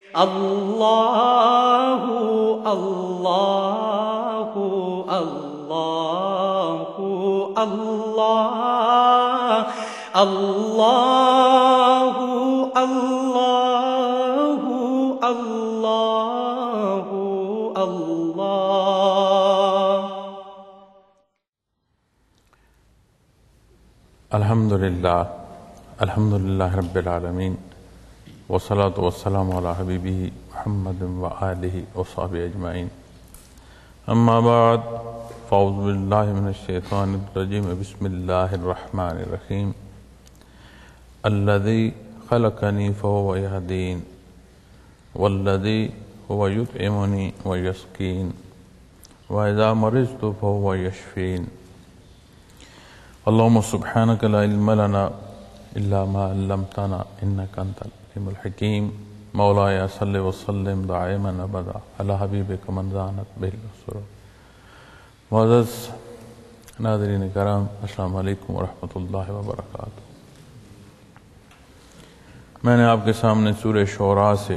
اللہ اللہ اللہ اللہ اللہ اللہ اللہ اللہ۔ الحمدللہ رب العالمین، والصلاة والسلام علی حبیبہ محمد وآلہ وصحبہ اجمعین، اما بعد فاعوذ باللہ من الشیطان الرجیم، بسم اللہ الرحمن الرحیم۔ الذی خلقنی فہو یہدین والذی هو یطعمنی ویسقین وإذا مرضت فهو یشفین۔ اللہم سبحانک لا علم لنا الا ما علمتنا انک انت العلیم الحکیم۔ مولاي صل وسلم دائما ابدا علی حبیبک من زانت بہ السرور۔ معزز ناظرین کرام، السلام علیکم ورحمۃ اللہ وبرکاتہ۔ میں نے آپ کے سامنے سورہ شعراء سے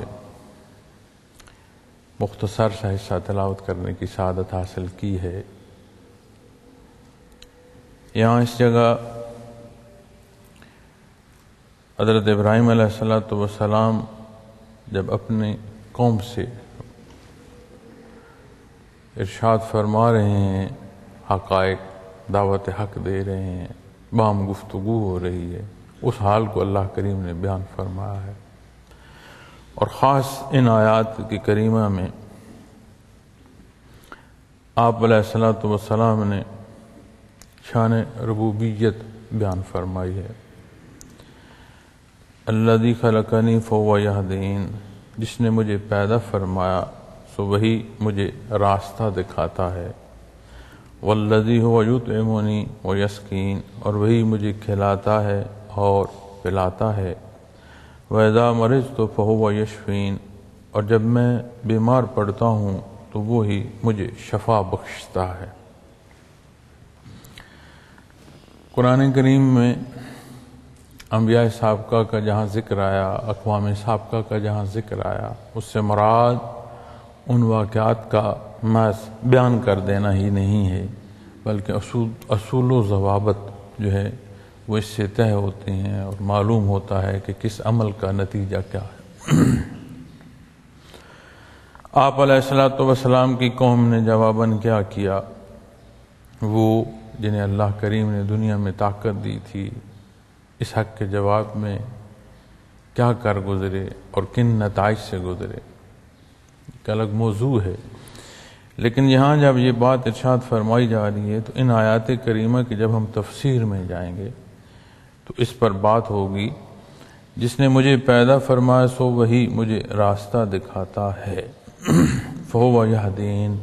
مختصر سا حصہ تلاوت کرنے کی سعادت حاصل کی ہے۔ یہاں اس جگہ حضرت ابراہیم علیہ السلام جب اپنے قوم سے ارشاد فرما رہے ہیں، حقائق دعوت حق دے رہے ہیں، باہم گفتگو ہو رہی ہے، اس حال کو اللہ کریم نے بیان فرمایا ہے۔ اور خاص ان آیات کی کریمہ میں آپ علیہ السلام نے شان ربوبیت بیان فرمائی ہے۔ الذی خلقنی فہو یہدین، جس نے مجھے پیدا فرمایا سو وہی مجھے راستہ دکھاتا ہے۔ والذی هو یطعمنی ویسقین، اور وہی مجھے کھلاتا ہے اور پلاتا ہے۔ وَإِذَا مَرِضْتُ فَهُوَ يَشْفِينِ، اور جب میں بیمار پڑتا ہوں تو وہی مجھے شفا بخشتا ہے۔ قرآن کریم میں انبیاء سابقہ کا جہاں ذکر آیا، اقوام سابقہ کا جہاں ذکر آیا، اس سے مراد ان واقعات کا محض بیان کر دینا ہی نہیں ہے، بلکہ اصول و ضوابط جو ہے وہ اس سے طے ہوتے ہیں اور معلوم ہوتا ہے کہ کس عمل کا نتیجہ کیا ہے۔ آپ علیہ السلام کی قوم نے جواباً کیا کیا؟ وہ جنہیں اللہ کریم نے دنیا میں طاقت دی تھی، اس حق کے جواب میں کیا کر گزرے اور کن نتائج سے گزرے، ایک الگ موضوع ہے۔ لیکن یہاں جب یہ بات ارشاد فرمائی جا رہی ہے تو ان آیات کریمہ کی جب ہم تفسیر میں جائیں گے تو اس پر بات ہوگی، جس نے مجھے پیدا فرمایا سو وہی مجھے راستہ دکھاتا ہے۔ فہو یہدین،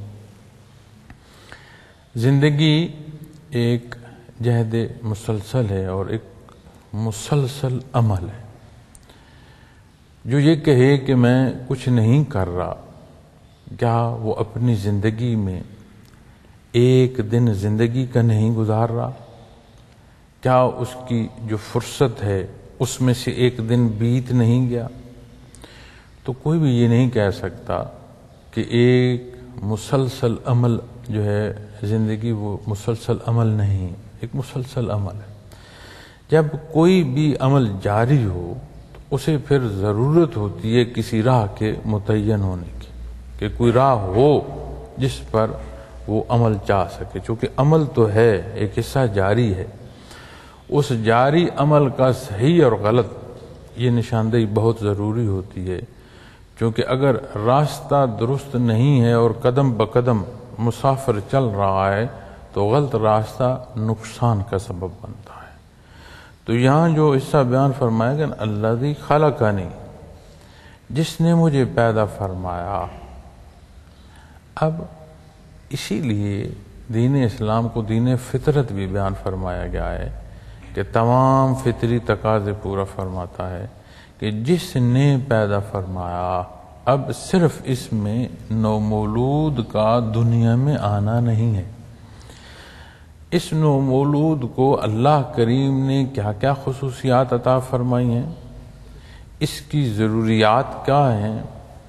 زندگی ایک جہد مسلسل ہے اور ایک مسلسل عمل ہے۔ جو یہ کہے کہ میں کچھ نہیں کر رہا، کیا وہ اپنی زندگی میں ایک دن زندگی کا نہیں گزار رہا؟ کیا اس کی جو فرصت ہے اس میں سے ایک دن بیت نہیں گیا؟ تو کوئی بھی یہ نہیں کہہ سکتا کہ ایک مسلسل عمل جو ہے زندگی وہ مسلسل عمل نہیں، ایک مسلسل عمل ہے۔ جب کوئی بھی عمل جاری ہو تو اسے پھر ضرورت ہوتی ہے کسی راہ کے متعین ہونے کی، کہ کوئی راہ ہو جس پر وہ عمل چاہ سکے، چونکہ عمل تو ہے، ایک حصہ جاری ہے۔ اس جاری عمل کا صحیح اور غلط یہ نشاندہی بہت ضروری ہوتی ہے، کیونکہ اگر راستہ درست نہیں ہے اور قدم بقدم مسافر چل رہا ہے تو غلط راستہ نقصان کا سبب بنتا ہے۔ تو یہاں جو حصہ بیان فرمایا گیا، الذی خلقنی، جس نے مجھے پیدا فرمایا۔ اب اسی لیے دین اسلام کو دین فطرت بھی بیان فرمایا گیا ہے کہ تمام فطری تقاضے پورا فرماتا ہے کہ جس نے پیدا فرمایا، اب صرف اس میں نومولود کا دنیا میں آنا نہیں ہے۔ اس نومولود کو اللہ کریم نے کیا کیا خصوصیات عطا فرمائی ہیں، اس کی ضروریات کیا ہیں،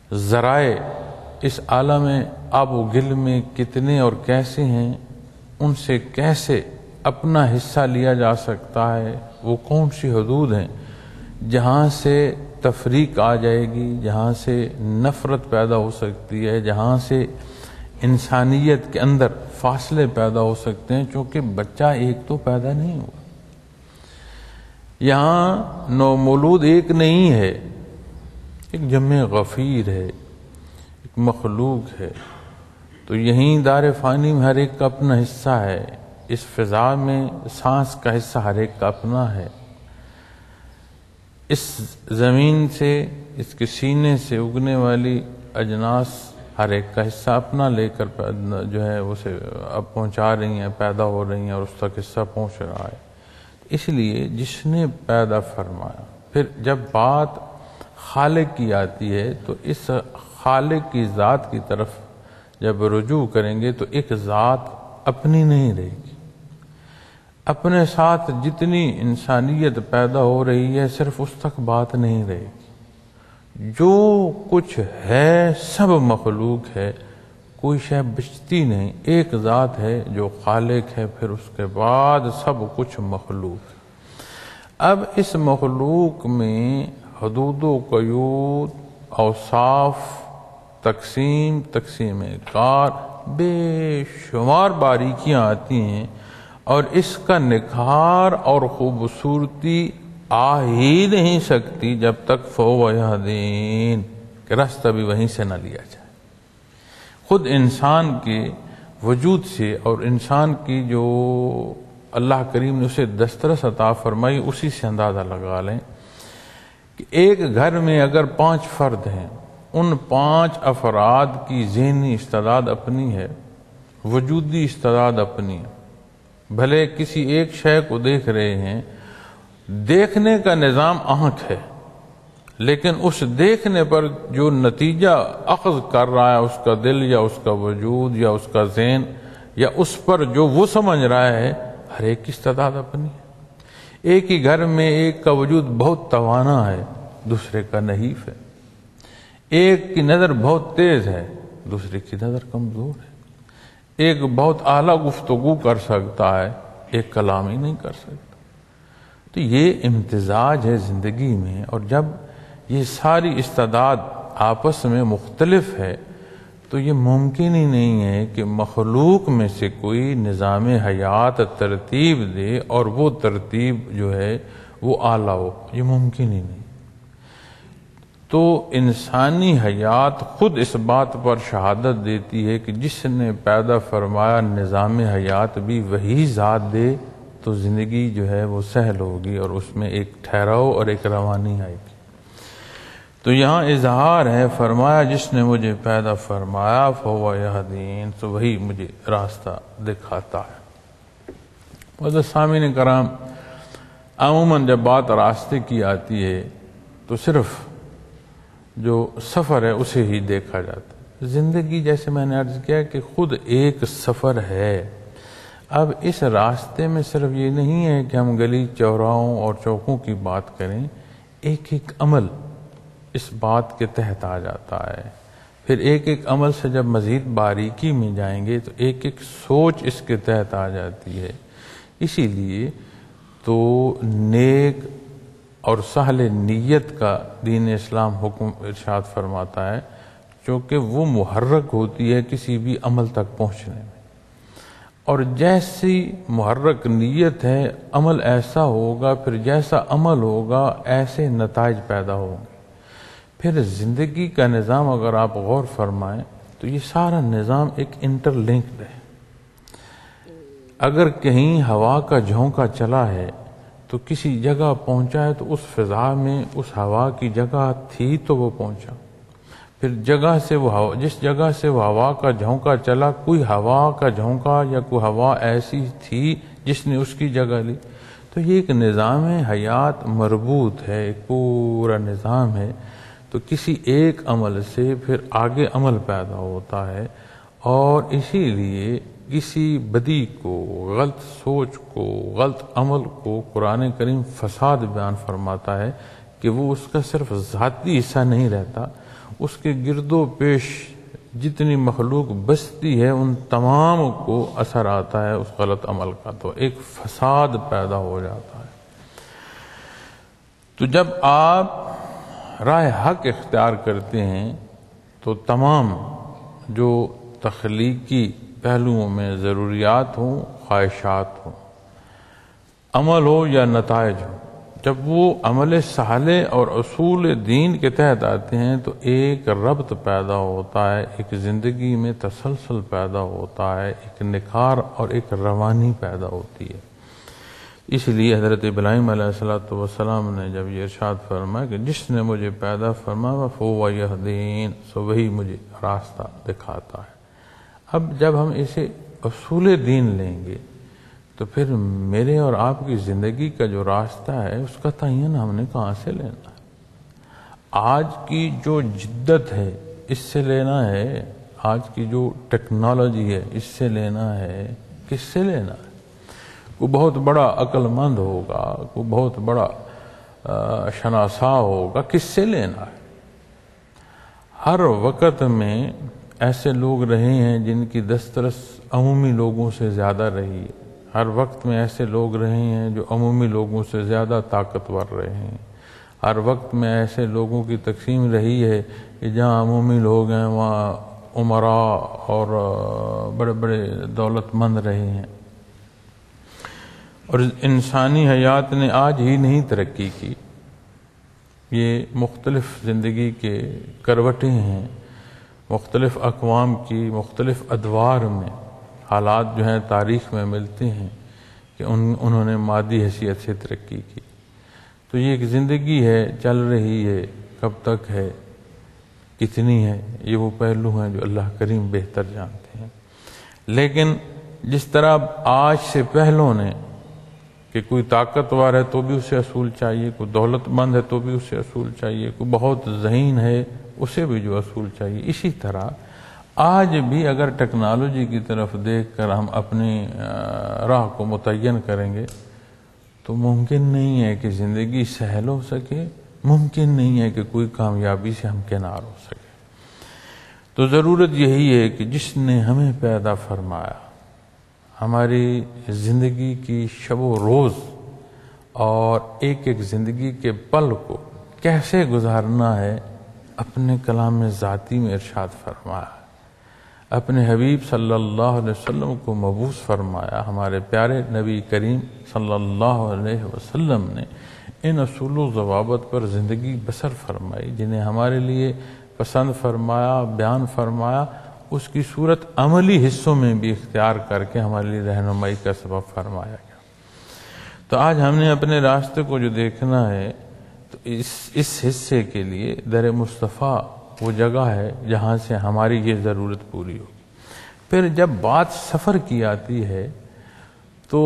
ذرائع اس عالم آب و گل میں کتنے اور کیسے ہیں، ان سے کیسے اپنا حصہ لیا جا سکتا ہے، وہ کون سی حدود ہیں جہاں سے تفریق آ جائے گی، جہاں سے نفرت پیدا ہو سکتی ہے، جہاں سے انسانیت کے اندر فاصلے پیدا ہو سکتے ہیں، چونکہ بچہ ایک تو پیدا نہیں ہوا، یہاں نومولود ایک نہیں ہے، ایک جمع غفیر ہے، ایک مخلوق ہے، تو یہیں دار فانی میں ہر ایک کا اپنا حصہ ہے، اس فضا میں سانس کا حصہ ہر ایک کا اپنا ہے، اس زمین سے، اس کے سینے سے اگنے والی اجناس ہر ایک کا حصہ اپنا لے کر جو ہے اسے اب پہنچا رہی ہیں، پیدا ہو رہی ہیں اور اس تک حصہ پہنچ رہا ہے۔ اس لیے جس نے پیدا فرمایا، پھر جب بات خالق کی آتی ہے تو اس خالق کی ذات کی طرف جب رجوع کریں گے تو ایک ذات اپنی نہیں رہے گی، اپنے ساتھ جتنی انسانیت پیدا ہو رہی ہے صرف اس تک بات نہیں رہے گی، جو کچھ ہے سب مخلوق ہے، کوئی شے بچتی نہیں، ایک ذات ہے جو خالق ہے، پھر اس کے بعد سب کچھ مخلوق ہے۔ اب اس مخلوق میں حدود و قیود، اوصاف، تقسیم کار، بے شمار باریکیاں آتی ہیں، اور اس کا نکھار اور خوبصورتی آ ہی نہیں سکتی جب تک فَهُوَ يَهْدِينِ کہ راستہ بھی وہیں سے نہ لیا جائے۔ خود انسان کے وجود سے اور انسان کی جو اللہ کریم نے اسے دسترس عطا فرمائی اسی سے اندازہ لگا لیں کہ ایک گھر میں اگر 5 فرد ہیں، ان 5 افراد کی ذہنی استعداد اپنی ہے، وجودی استعداد اپنی ہے، بھلے کسی ایک شے کو دیکھ رہے ہیں، دیکھنے کا نظام آنکھ ہے، لیکن اس دیکھنے پر جو نتیجہ اخذ کر رہا ہے اس کا دل یا اس کا وجود یا اس کا ذہن یا اس پر جو وہ سمجھ رہا ہے، ہر ایک کی استعداد اپنی ہے۔ ایک ہی گھر میں ایک کا وجود بہت توانا ہے، دوسرے کا نحیف ہے، ایک کی نظر بہت تیز ہے، دوسرے کی نظر کمزور ہے، ایک بہت اعلیٰ گفتگو کر سکتا ہے، ایک کلام ہی نہیں کر سکتا۔ تو یہ امتزاج ہے زندگی میں، اور جب یہ ساری استعداد آپس میں مختلف ہے تو یہ ممکن ہی نہیں ہے کہ مخلوق میں سے کوئی نظام حیات ترتیب دے اور وہ ترتیب جو ہے وہ اعلیٰ ہو، یہ ممکن ہی نہیں۔ تو انسانی حیات خود اس بات پر شہادت دیتی ہے کہ جس نے پیدا فرمایا نظام حیات بھی وہی ذات دے تو زندگی جو ہے وہ سہل ہوگی اور اس میں ایک ٹھہراؤ اور ایک روانی آئے گی۔ تو یہاں اظہار ہے، فرمایا جس نے مجھے پیدا فرمایا فَهُوَ يَهْدِينِ، تو وہی مجھے راستہ دکھاتا ہے۔ معزز سامعین کرام، عموماً جب بات راستے کی آتی ہے تو صرف جو سفر ہے اسے ہی دیکھا جاتا ہے۔ زندگی جیسے میں نے عرض کیا کہ خود ایک سفر ہے۔ اب اس راستے میں صرف یہ نہیں ہے کہ ہم گلی چوراہوں اور چوکوں کی بات کریں، ایک ایک عمل اس بات کے تحت آ جاتا ہے۔ پھر ایک ایک عمل سے جب مزید باریکی میں جائیں گے تو ایک ایک سوچ اس کے تحت آ جاتی ہے۔ اسی لیے تو نیک اور سہل نیت کا دین اسلام حکم ارشاد فرماتا ہے، چونکہ وہ محرک ہوتی ہے کسی بھی عمل تک پہنچنے میں، اور جیسی محرک نیت ہے عمل ایسا ہوگا، پھر جیسا عمل ہوگا ایسے نتائج پیدا ہوں گے۔ پھر زندگی کا نظام اگر آپ غور فرمائیں تو یہ سارا نظام ایک انٹر لنکڈ ہے۔ اگر کہیں ہوا کا جھونکا چلا ہے تو کسی جگہ پہنچا ہے تو اس فضا میں اس ہوا کی جگہ تھی تو وہ پہنچا، پھر جگہ سے وہ جس جگہ سے وہ ہوا کا جھونکا چلا کوئی ہوا کا جھونکا یا کوئی ہوا ایسی تھی جس نے اس کی جگہ لی۔ تو یہ ایک نظام حیات مربوط ہے، ایک پورا نظام ہے۔ تو کسی ایک عمل سے پھر آگے عمل پیدا ہوتا ہے، اور اسی لیے کسی بدی کو، غلط سوچ کو، غلط عمل کو قرآن کریم فساد بیان فرماتا ہے کہ وہ اس کا صرف ذاتی حصہ نہیں رہتا، اس کے گرد و پیش جتنی مخلوق بستی ہے ان تمام کو اثر آتا ہے اس غلط عمل کا، تو ایک فساد پیدا ہو جاتا ہے۔ تو جب آپ راہ حق اختیار کرتے ہیں تو تمام جو تخلیقی پہلوؤں میں ضروریات ہوں، خواہشات ہوں، عمل ہو یا نتائج ہو، جب وہ عمل صالح اور اصول دین کے تحت آتے ہیں تو ایک ربط پیدا ہوتا ہے، ایک زندگی میں تسلسل پیدا ہوتا ہے، ایک نکھار اور ایک روانی پیدا ہوتی ہے۔ اس لیے حضرت ابراہیم علیہ السلام نے جب یہ ارشاد فرمایا کہ جس نے مجھے پیدا فرمایا فَهُوَ يَهْدِينِ، سو وہی مجھے راستہ دکھاتا ہے۔ اب جب ہم اسے اصول دین لیں گے تو پھر میرے اور آپ کی زندگی کا جو راستہ ہے اس کا تعین ہم نے کہاں سے لینا ہے؟ آج کی جو جدت ہے اس سے لینا ہے، آج کی جو ٹیکنالوجی ہے اس سے لینا ہے، کس سے لینا ہے؟ کوئی بہت بڑا عقل مند ہوگا، کوئی بہت بڑا شناسا ہوگا، کس سے لینا ہے؟ ہر وقت میں ایسے لوگ رہے ہیں جن کی دسترس عمومی لوگوں سے زیادہ رہی ہے، ہر وقت میں ایسے لوگ رہے ہیں جو عمومی لوگوں سے زیادہ طاقتور رہے ہیں، ہر وقت میں ایسے لوگوں کی تقسیم رہی ہے کہ جہاں عمومی لوگ ہیں وہاں امراء اور بڑے بڑے دولت مند رہے ہیں۔ اور انسانی حیات نے آج ہی نہیں ترقی کی، یہ مختلف زندگی کے کروٹیں ہیں، مختلف اقوام کی مختلف ادوار میں حالات جو ہیں تاریخ میں ملتے ہیں کہ انہوں نے مادی حیثیت سے ترقی کی۔ تو یہ ایک زندگی ہے، چل رہی ہے، کب تک ہے، کتنی ہے، یہ وہ پہلو ہیں جو اللہ کریم بہتر جانتے ہیں۔ لیکن جس طرح آج سے پہلوں نے کہ کوئی طاقتور ہے تو بھی اسے اصول چاہیے، کوئی دولت مند ہے تو بھی اسے اصول چاہیے، کوئی بہت ذہین ہے اسے بھی جو اصول چاہیے، اسی طرح آج بھی اگر ٹیکنالوجی کی طرف دیکھ کر ہم اپنی راہ کو متعین کریں گے تو ممکن نہیں ہے کہ زندگی سہل ہو سکے، ممکن نہیں ہے کہ کوئی کامیابی سے ہمکنار ہو سکے۔ تو ضرورت یہی ہے کہ جس نے ہمیں پیدا فرمایا، ہماری زندگی کی شب و روز اور ایک ایک زندگی کے پل کو کیسے گزارنا ہے اپنے کلام ذاتی میں ارشاد فرمایا، اپنے حبیب صلی اللہ علیہ وسلم کو مبعوث فرمایا، ہمارے پیارے نبی کریم صلی اللہ علیہ وسلم نے ان اصول و ضوابط پر زندگی بسر فرمائی، جنہیں ہمارے لیے پسند فرمایا، بیان فرمایا، اس کی صورت عملی حصوں میں بھی اختیار کر کے ہمارے لیے رہنمائی کا سبب فرمایا گیا۔ تو آج ہم نے اپنے راستے کو جو دیکھنا ہے تو اس حصے کے لیے در مصطفیٰ وہ جگہ ہے جہاں سے ہماری یہ ضرورت پوری ہوگی۔ پھر جب بات سفر کی آتی ہے تو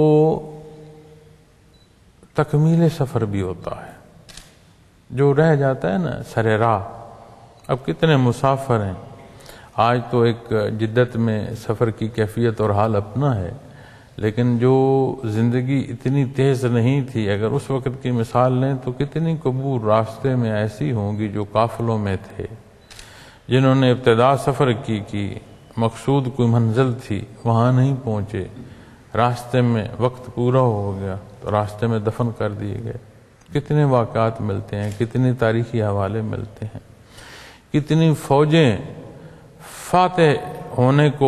تکمیل سفر بھی ہوتا ہے، جو رہ جاتا ہے نا سر راہ۔ اب کتنے مسافر ہیں، آج تو ایک جدت میں سفر کی کیفیت اور حال اپنا ہے، لیکن جو زندگی اتنی تیز نہیں تھی، اگر اس وقت کی مثال لیں تو کتنی قبور راستے میں ایسی ہوں گی جو قافلوں میں تھے، جنہوں نے ابتدا سفر کی مقصود کوئی منزل تھی، وہاں نہیں پہنچے، راستے میں وقت پورا ہو گیا تو راستے میں دفن کر دیے گئے۔ کتنے واقعات ملتے ہیں، کتنے تاریخی حوالے ملتے ہیں، کتنی فوجیں فاتح ہونے کو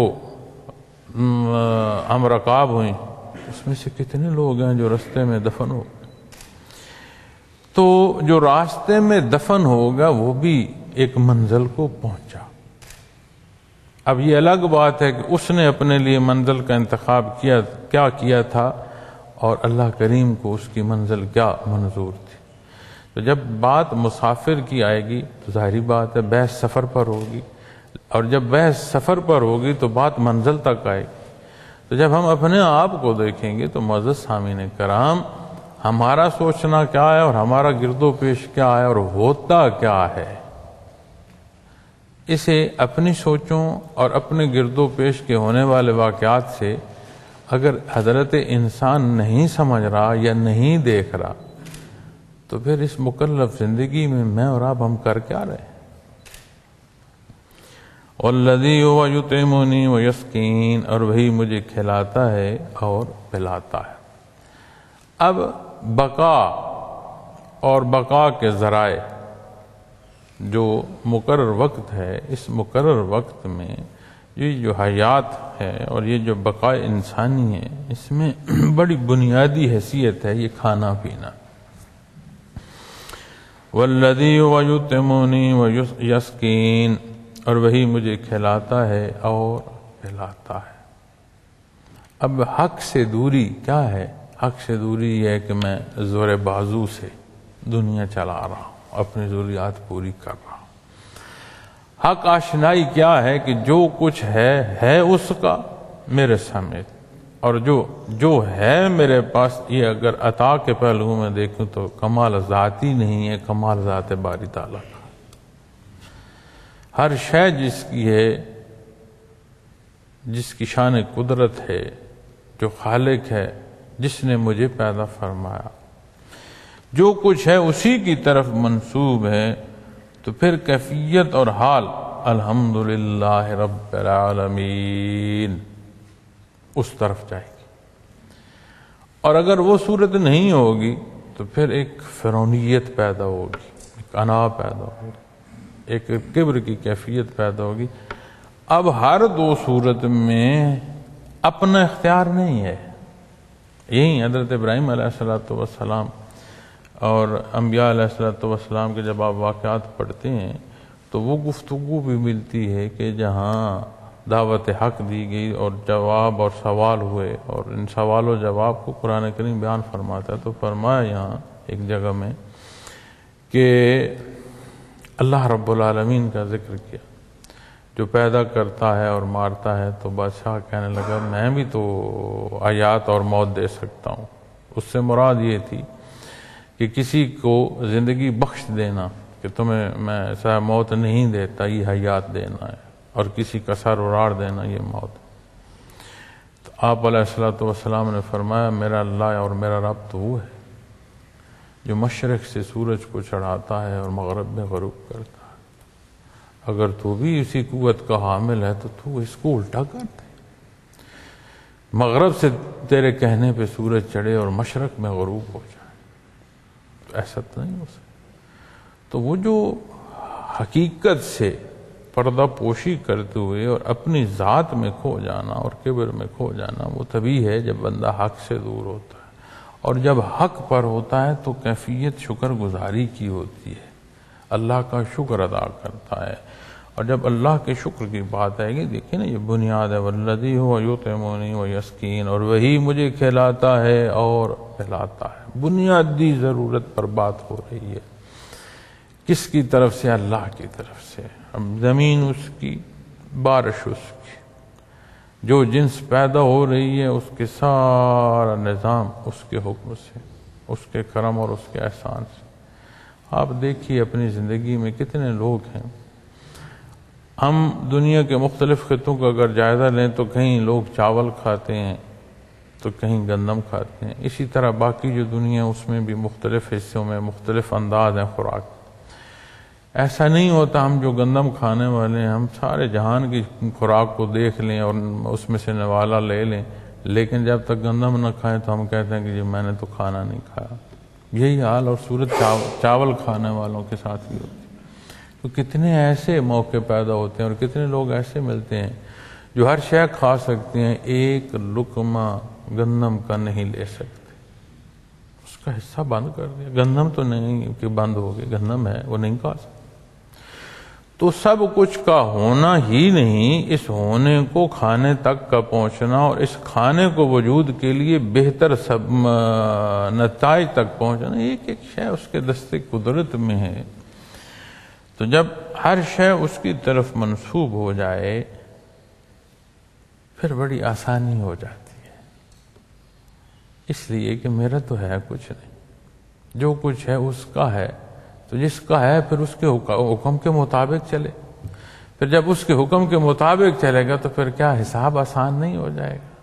امرکاب ہوئیں، اس میں سے کتنے لوگ ہیں جو راستے میں دفن ہو گئے۔ تو جو راستے میں دفن ہوگا وہ بھی ایک منزل کو پہنچا۔ اب یہ الگ بات ہے کہ اس نے اپنے لیے منزل کا انتخاب کیا تھا اور اللہ کریم کو اس کی منزل کیا منظور تھی۔ تو جب بات مسافر کی آئے گی تو ظاہری بات ہے بحث سفر پر ہوگی، اور جب بحث سفر پر ہوگی تو بات منزل تک آئے گی۔ تو جب ہم اپنے آپ کو دیکھیں گے تو معزز سامعین کرام، ہمارا سوچنا کیا ہے اور ہمارا گرد و پیش کیا ہے اور ہوتا کیا ہے، اسے اپنی سوچوں اور اپنے گرد و پیش کے ہونے والے واقعات سے اگر حضرت انسان نہیں سمجھ رہا یا نہیں دیکھ رہا تو پھر اس مکلف زندگی میں اور آپ ہم کر کیا رہے ہیں؟ والذی هو یطعمنی ویسقین، اور وہی مجھے کھلاتا ہے اور پلاتا ہے۔ اب بقا اور بقا کے ذرائع جو مقرر وقت ہے، اس مقرر وقت میں یہ جو حیات ہے اور یہ جو بقا انسانی ہے، اس میں بڑی بنیادی حیثیت ہے یہ کھانا پینا۔ والذی هو یطعمنی ویسقین، اور وہی مجھے کھلاتا ہے اور پلاتا ہے۔ اب حق سے دوری کیا ہے؟ حق سے دوری یہ ہے کہ میں زور بازو سے دنیا چلا رہا ہوں، اپنی ضروریات پوری کر رہا ہوں۔ حق آشنائی کیا ہے کہ جو کچھ ہے اس کا میرے سمیت، اور جو ہے میرے پاس، یہ اگر عطا کے پہلو میں دیکھوں تو کمال ذاتی نہیں ہے، کمال ذات باری تعالیٰ کا۔ ہر شے جس کی ہے، جس کی شان قدرت ہے، جو خالق ہے، جس نے مجھے پیدا فرمایا، جو کچھ ہے اسی کی طرف منسوب ہے، تو پھر کیفیت اور حال الحمدللہ رب العالمین اس طرف جائے گی۔ اور اگر وہ صورت نہیں ہوگی تو پھر ایک فرعونیت پیدا ہوگی، ایک انا پیدا ہوگی، ایک کبر کی کیفیت پیدا ہوگی۔ اب ہر دو صورت میں اپنا اختیار نہیں ہے۔ یہی حضرت ابراہیم علیہ السلام اور انبیاء علیہ السلام کے جب آپ واقعات پڑھتے ہیں تو وہ گفتگو بھی ملتی ہے کہ جہاں دعوت حق دی گئی اور جواب اور سوال ہوئے، اور ان سوال و جواب کو قرآن کریم بیان فرماتا ہے، تو فرمایا یہاں ایک جگہ میں کہ اللہ رب العالمین کا ذکر کیا، جو پیدا کرتا ہے اور مارتا ہے۔ تو بادشاہ کہنے لگا میں بھی تو حیات اور موت دے سکتا ہوں۔ اس سے مراد یہ تھی کہ کسی کو زندگی بخش دینا، کہ تمہیں میں ایسا موت نہیں دیتا، یہ حیات دینا ہے، اور کسی کا سر اڑاڑ دینا یہ موت۔ تو آپ علیہ السلام نے فرمایا میرا اللہ اور میرا رب تو وہ ہے جو مشرق سے سورج کو چڑھاتا ہے اور مغرب میں غروب کرتا ہے۔ اگر تو بھی اسی قوت کا حامل ہے تو اس کو الٹا کر دے، مغرب سے تیرے کہنے پہ سورج چڑھے اور مشرق میں غروب ہو جائے، تو ایسا تو نہیں ہو سکتا۔ تو وہ جو حقیقت سے پردہ پوشی کرتے ہوئے اور اپنی ذات میں کھو جانا اور کبر میں کھو جانا، وہ تبھی ہے جب بندہ حق سے دور ہوتا ہے۔ اور جب حق پر ہوتا ہے تو کیفیت شکر گزاری کی ہوتی ہے، اللہ کا شکر ادا کرتا ہے۔ اور جب اللہ کے شکر کی بات آئے گی، دیکھیں نا یہ بنیاد ہے، والذی هو یطعمنی ویسقین، اور وہی مجھے کھلاتا ہے اور پلاتا ہے۔ بنیادی ضرورت پر بات ہو رہی ہے، کس کی طرف سے؟ اللہ کی طرف سے۔ اب زمین اس کی، بارش اس کی، جو جنس پیدا ہو رہی ہے اس کے سارا نظام اس کے حکم سے، اس کے کرم اور اس کے احسان سے۔ آپ دیکھیے اپنی زندگی میں کتنے لوگ ہیں، ہم دنیا کے مختلف خطوں کا اگر جائزہ لیں تو کہیں لوگ چاول کھاتے ہیں تو کہیں گندم کھاتے ہیں، اسی طرح باقی جو دنیا اس میں بھی مختلف حصوں میں مختلف انداز ہیں خوراک۔ ایسا نہیں ہوتا ہم جو گندم کھانے والے ہیں ہم سارے جہان کی خوراک کو دیکھ لیں اور اس میں سے نوالا لے لیں، لیکن جب تک گندم نہ کھائیں تو ہم کہتے ہیں کہ جی میں نے تو کھانا نہیں کھایا۔ یہی حال اور صورت چاول کھانے والوں کے ساتھ بھی ہوتی ہے۔ تو کتنے ایسے موقع پیدا ہوتے ہیں اور کتنے لوگ ایسے ملتے ہیں جو ہر شے کھا سکتے ہیں، ایک لقمہ گندم کا نہیں لے سکتے، اس کا حصہ بند کر دیا۔ گندم تو نہیں کہ بند ہو گئی، گندم ہے وہ نہیں کھا سکتے۔ تو سب کچھ کا ہونا ہی نہیں، اس ہونے کو کھانے تک کا پہنچنا اور اس کھانے کو وجود کے لیے بہتر سب نتائج تک پہنچنا، ایک ایک شے اس کے دستے قدرت میں ہے۔ تو جب ہر شے اس کی طرف منسوب ہو جائے پھر بڑی آسانی ہو جاتی ہے، اس لیے کہ میرا تو ہے کچھ نہیں، جو کچھ ہے اس کا ہے، تو جس کا ہے پھر اس کے حکم کے مطابق چلے۔ پھر جب اس کے حکم کے مطابق چلے گا تو پھر کیا حساب آسان نہیں ہو جائے گا؟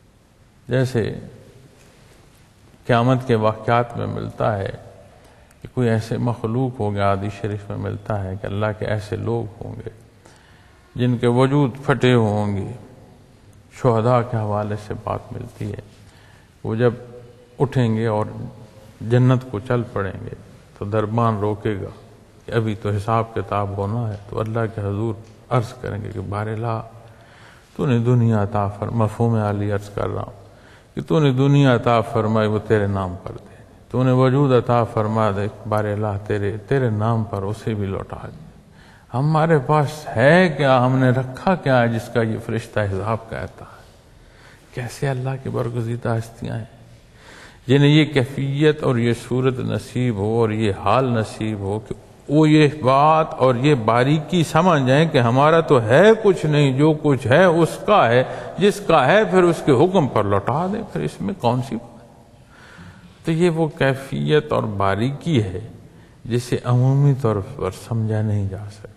جیسے قیامت کے واقعات میں ملتا ہے کہ کوئی ایسے مخلوق ہو گیا، حدیث شریف میں ملتا ہے کہ اللہ کے ایسے لوگ ہوں گے جن کے وجود پھٹے ہوں گے. شہداء کے حوالے سے بات ملتی ہے، وہ جب اٹھیں گے اور جنت کو چل پڑیں گے تو دربان روکے گا کہ ابھی تو حساب کتاب ہونا ہے. تو اللہ کے حضور عرض کریں گے کہ بار لا تو نے دنیا عطا فرمائی، مفہوم عالی عرض کر رہا ہوں کہ تو نے دنیا عطا فرمائی وہ تیرے نام پر دے، تو نے وجود عطا فرما دے بار لا تیرے نام پر اسے بھی لوٹا دے. ہمارے پاس ہے کیا، ہم نے رکھا کیا ہے جس کا یہ فرشتہ حساب کہتا ہے. کیسے اللہ کی برگزیدہ ہستیاں ہیں جنہیں یہ کیفیت اور یہ صورت نصیب ہو اور یہ حال نصیب ہو کہ وہ یہ بات اور یہ باریکی سمجھ جائیں کہ ہمارا تو ہے کچھ نہیں، جو کچھ ہے اس کا ہے، جس کا ہے پھر اس کے حکم پر لوٹا دے، پھر اس میں کون سی بات. تو یہ وہ کیفیت اور باریکی ہے جسے عمومی طور پر سمجھا نہیں جا سکتا.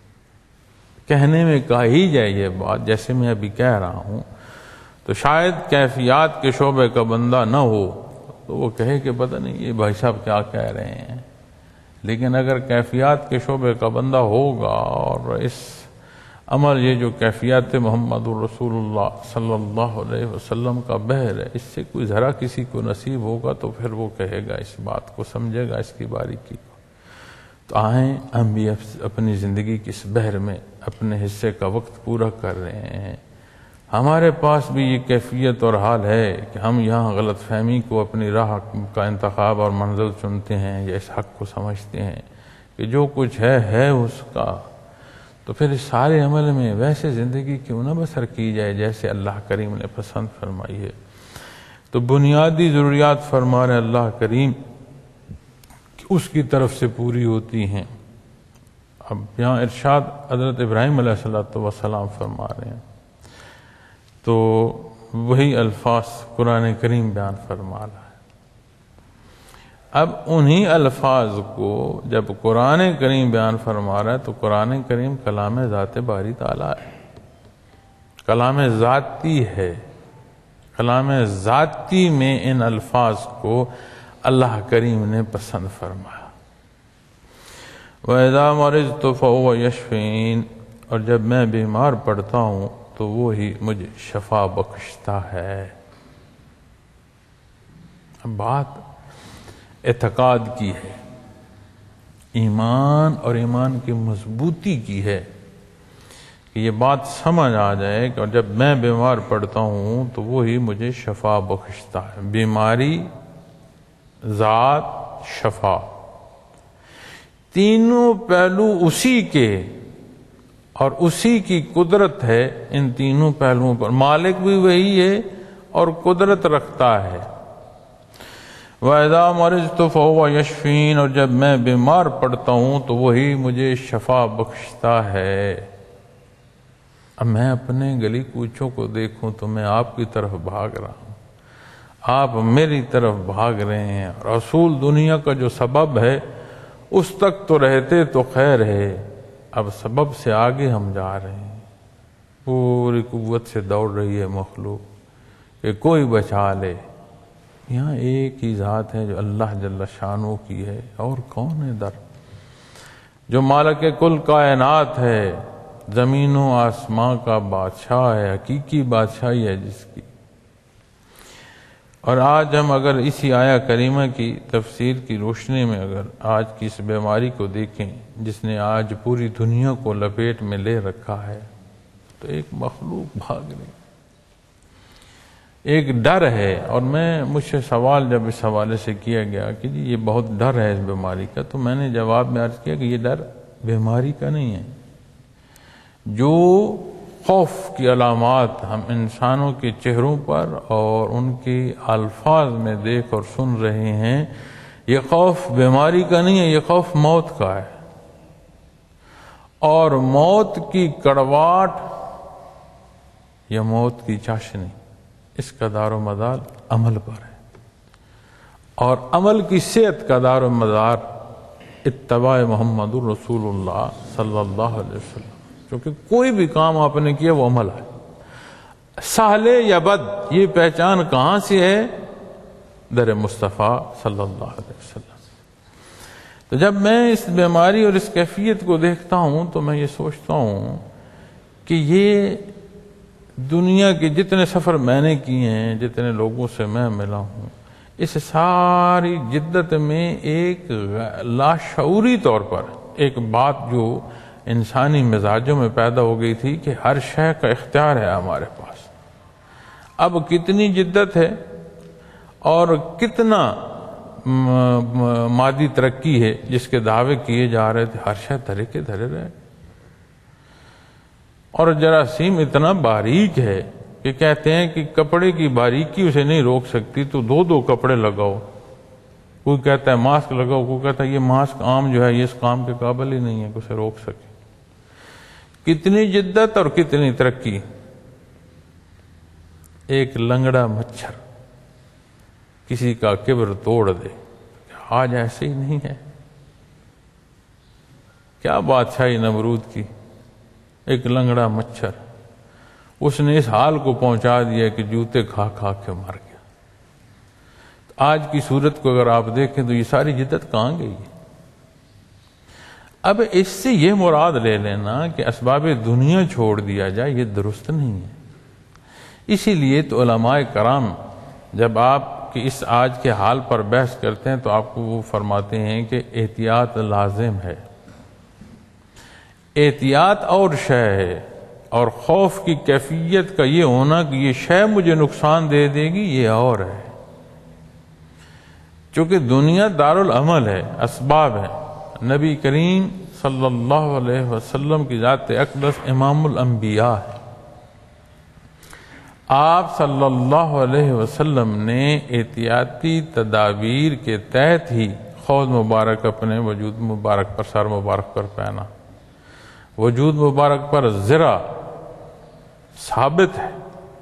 کہنے میں کہی جائے یہ بات جیسے میں ابھی کہہ رہا ہوں تو شاید کیفیات کے شعبے کا بندہ نہ ہو تو وہ کہے کہ پتہ نہیں یہ بھائی صاحب کیا کہہ رہے ہیں. لیکن اگر کیفیات کے شعبے کا بندہ ہوگا اور اس عمل یہ جو کیفیات محمد الرسول اللہ صلی اللہ علیہ وسلم کا بحر ہے اس سے کوئی ذرا کسی کو نصیب ہوگا تو پھر وہ کہے گا، اس بات کو سمجھے گا، اس کی باریکی کو. تو آئیں ہم بھی اپنی زندگی کی اس بحر میں اپنے حصے کا وقت پورا کر رہے ہیں. ہمارے پاس بھی یہ کیفیت اور حال ہے کہ ہم یہاں غلط فہمی کو اپنی راہ کا انتخاب اور منزل چنتے ہیں یا اس حق کو سمجھتے ہیں کہ جو کچھ ہے اس کا. تو پھر اس سارے عمل میں ویسے زندگی کیوں نہ بسر کی جائے جیسے اللہ کریم نے پسند فرمائی ہے. تو بنیادی ضروریات فرما رہے اللہ کریم کہ اس کی طرف سے پوری ہوتی ہیں. اب یہاں ارشاد حضرت ابراہیم علیہ السلام فرما رہے ہیں تو وہی الفاظ قرآن کریم بیان فرما رہا ہے. اب انہی الفاظ کو جب قرآن کریم بیان فرما رہا ہے تو قرآن کریم کلام ذات باری تعالیٰ ہے، کلام ذاتی ہے. کلام ذاتی میں ان الفاظ کو اللہ کریم نے پسند فرمایا. وَإِذَا مَرِضْتُ فَهُوَ يَشْفِينِ، اور جب میں بیمار پڑتا ہوں تو وہی مجھے شفا بخشتا ہے. بات اعتقاد کی ہے، ایمان اور ایمان کی مضبوطی کی ہے کہ یہ بات سمجھ آ جائے کہ جب میں بیمار پڑتا ہوں تو وہی مجھے شفا بخشتا ہے. بیماری، ذات، شفا، تینوں پہلو اسی کے اور اسی کی قدرت ہے. ان تینوں پہلوؤں پر مالک بھی وہی ہے اور قدرت رکھتا ہے. وَإِذَا مَرِضْتُ فَهُوَ يَشْفِينِ، اور جب میں بیمار پڑتا ہوں تو وہی مجھے شفا بخشتا ہے. اب میں اپنے گلی کوچوں کو دیکھوں تو میں آپ کی طرف بھاگ رہا ہوں، آپ میری طرف بھاگ رہے ہیں. رسول دنیا کا جو سبب ہے اس تک تو رہتے تو خیر ہے، اب سبب سے آگے ہم جا رہے ہیں. پوری قوت سے دوڑ رہی ہے مخلوق کہ کوئی بچا لے. یہاں ایک ہی ذات ہے جو اللہ جل شانہ کی ہے، اور کون ہے در، جو مالک کل کائنات ہے، زمین و آسمان کا بادشاہ ہے، حقیقی بادشاہی ہے جس کی. اور آج ہم اگر اسی آیہ کریمہ کی تفسیر کی روشنی میں اگر آج کی اس بیماری کو دیکھیں جس نے آج پوری دنیا کو لپیٹ میں لے رکھا ہے تو ایک مخلوق بھاگ رہی، ایک ڈر ہے. اور مجھ سے سوال جب اس حوالے سے کیا گیا کہ جی یہ بہت ڈر ہے اس بیماری کا، تو میں نے جواب میں عرض کیا کہ یہ ڈر بیماری کا نہیں ہے. جو خوف کی علامات ہم انسانوں کے چہروں پر اور ان کے الفاظ میں دیکھ اور سن رہے ہیں، یہ خوف بیماری کا نہیں ہے، یہ خوف موت کا ہے. اور موت کی کڑواٹ یا موت کی چاشنی، اس کا دار و مدار عمل پر ہے، اور عمل کی صحت کا دار و مدار اتباع محمد الرسول اللہ صلی اللہ علیہ وسلم. کیونکہ کوئی بھی کام آپ نے کیا وہ عمل ہے، سہل یا بد، یہ پہچان کہاں سے ہے؟ در مصطفیٰ صلی اللہ علیہ وسلم. تو جب میں اس بیماری اور اس کیفیت کو دیکھتا ہوں تو میں یہ سوچتا ہوں کہ یہ دنیا کے جتنے سفر میں نے کیے ہیں، جتنے لوگوں سے میں ملا ہوں، اس ساری جدت میں ایک لاشعوری طور پر ایک بات جو انسانی مزاجوں میں پیدا ہو گئی تھی کہ ہر شے کا اختیار ہے ہمارے پاس۔ اب کتنی جدت ہے اور کتنا مادی ترقی ہے جس کے دعوے کیے جا رہے تھے، ہر شے دھرے کے دھرے رہے، اور جراثیم اتنا باریک ہے کہ کہتے ہیں کہ کپڑے کی باریکی اسے نہیں روک سکتی، تو دو کپڑے لگاؤ، کوئی کہتا ہے ماسک لگاؤ، کوئی کہتا ہے یہ ماسک عام جو ہے یہ اس کام کے قابل ہی نہیں ہے کہ اسے روک سکے۔ کتنی جدت اور کتنی ترقی۔ ایک لنگڑا مچھر کسی کا کبر توڑ دے، آج ایسے ہی نہیں ہے؟ کیا بادشاہی نمرود کی، ایک لنگڑا مچھر، اس نے اس حال کو پہنچا دیا کہ جوتے کھا کھا کے مر گیا۔ آج کی صورت کو اگر آپ دیکھیں تو یہ ساری جدت کہاں گئی ہے؟ اب اس سے یہ مراد لے لینا کہ اسباب دنیا چھوڑ دیا جائے، یہ درست نہیں ہے۔ اسی لیے تو علماء کرام جب آپ کی اس آج کے حال پر بحث کرتے ہیں تو آپ کو وہ فرماتے ہیں کہ احتیاط لازم ہے۔ احتیاط اور شے ہے، اور خوف کی کیفیت کا یہ ہونا کہ یہ شے مجھے نقصان دے دے گی، یہ اور ہے۔ چونکہ دنیا دارالعمل ہے، اسباب ہے۔ نبی کریم صلی اللہ علیہ وسلم کی ذات اقدس امام الانبیاء ہے۔ آپ صلی اللہ علیہ وسلم نے احتیاطی تدابیر کے تحت ہی خود مبارک اپنے وجود مبارک پر، سر مبارک پر پہنا، وجود مبارک پر زرہ ثابت ہے۔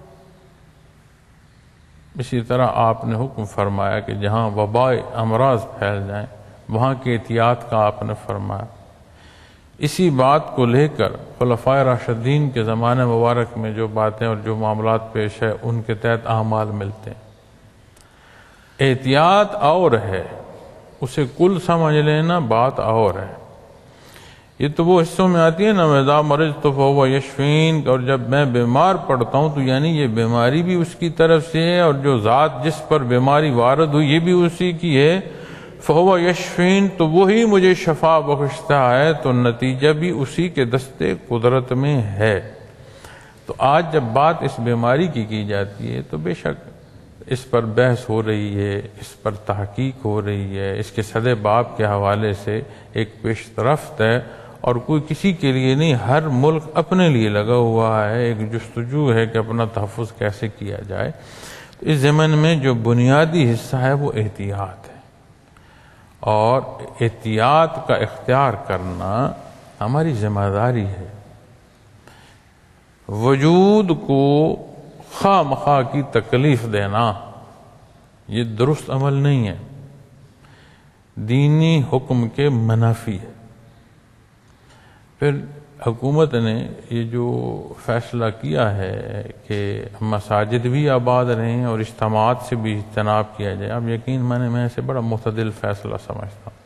اسی طرح آپ نے حکم فرمایا کہ جہاں وباء امراض پھیل جائیں وہاں کی احتیاط کا آپ نے فرمایا۔ اسی بات کو لے کر خلفائے راشدین کے زمانے مبارک میں جو باتیں اور جو معاملات پیش ہے ان کے تحت اعمال ملتے ہیں۔ احتیاط اور ہے، اسے کل سمجھ لینا بات اور ہے۔ یہ تو وہ حصوں میں آتی ہے نا، وَإِذَا مَرِضْتُ فَهُوَ يَشْفِينِ، اور جب میں بیمار پڑتا ہوں تو یعنی یہ بیماری بھی اس کی طرف سے ہے، اور جو ذات جس پر بیماری وارد ہوئی یہ بھی اسی کی ہے۔ فَهُوَ يَشْفِينِ، تو وہی مجھے شفا بخشتا ہے، تو نتیجہ بھی اسی کے دستے قدرت میں ہے۔ تو آج جب بات اس بیماری کی جاتی ہے تو بے شک اس پر بحث ہو رہی ہے، اس پر تحقیق ہو رہی ہے، اس کے صدِ باب کے حوالے سے ایک پیش رفت ہے، اور کوئی کسی کے لیے نہیں، ہر ملک اپنے لیے لگا ہوا ہے، ایک جستجو ہے کہ اپنا تحفظ کیسے کیا جائے۔ اس ضمن میں جو بنیادی حصہ ہے وہ احتیاط ہے، اور احتیاط کا اختیار کرنا ہماری ذمہ داری ہے۔ وجود کو خواہ مخواہ کی تکلیف دینا یہ درست عمل نہیں ہے، دینی حکم کے منافی ہے۔ پھر حکومت نے یہ جو فیصلہ کیا ہے کہ مساجد بھی آباد رہیں اور اجتماعات سے بھی اجتناب کیا جائے، اب یقین مانے میں اسے بڑا معتدل فیصلہ سمجھتا ہوں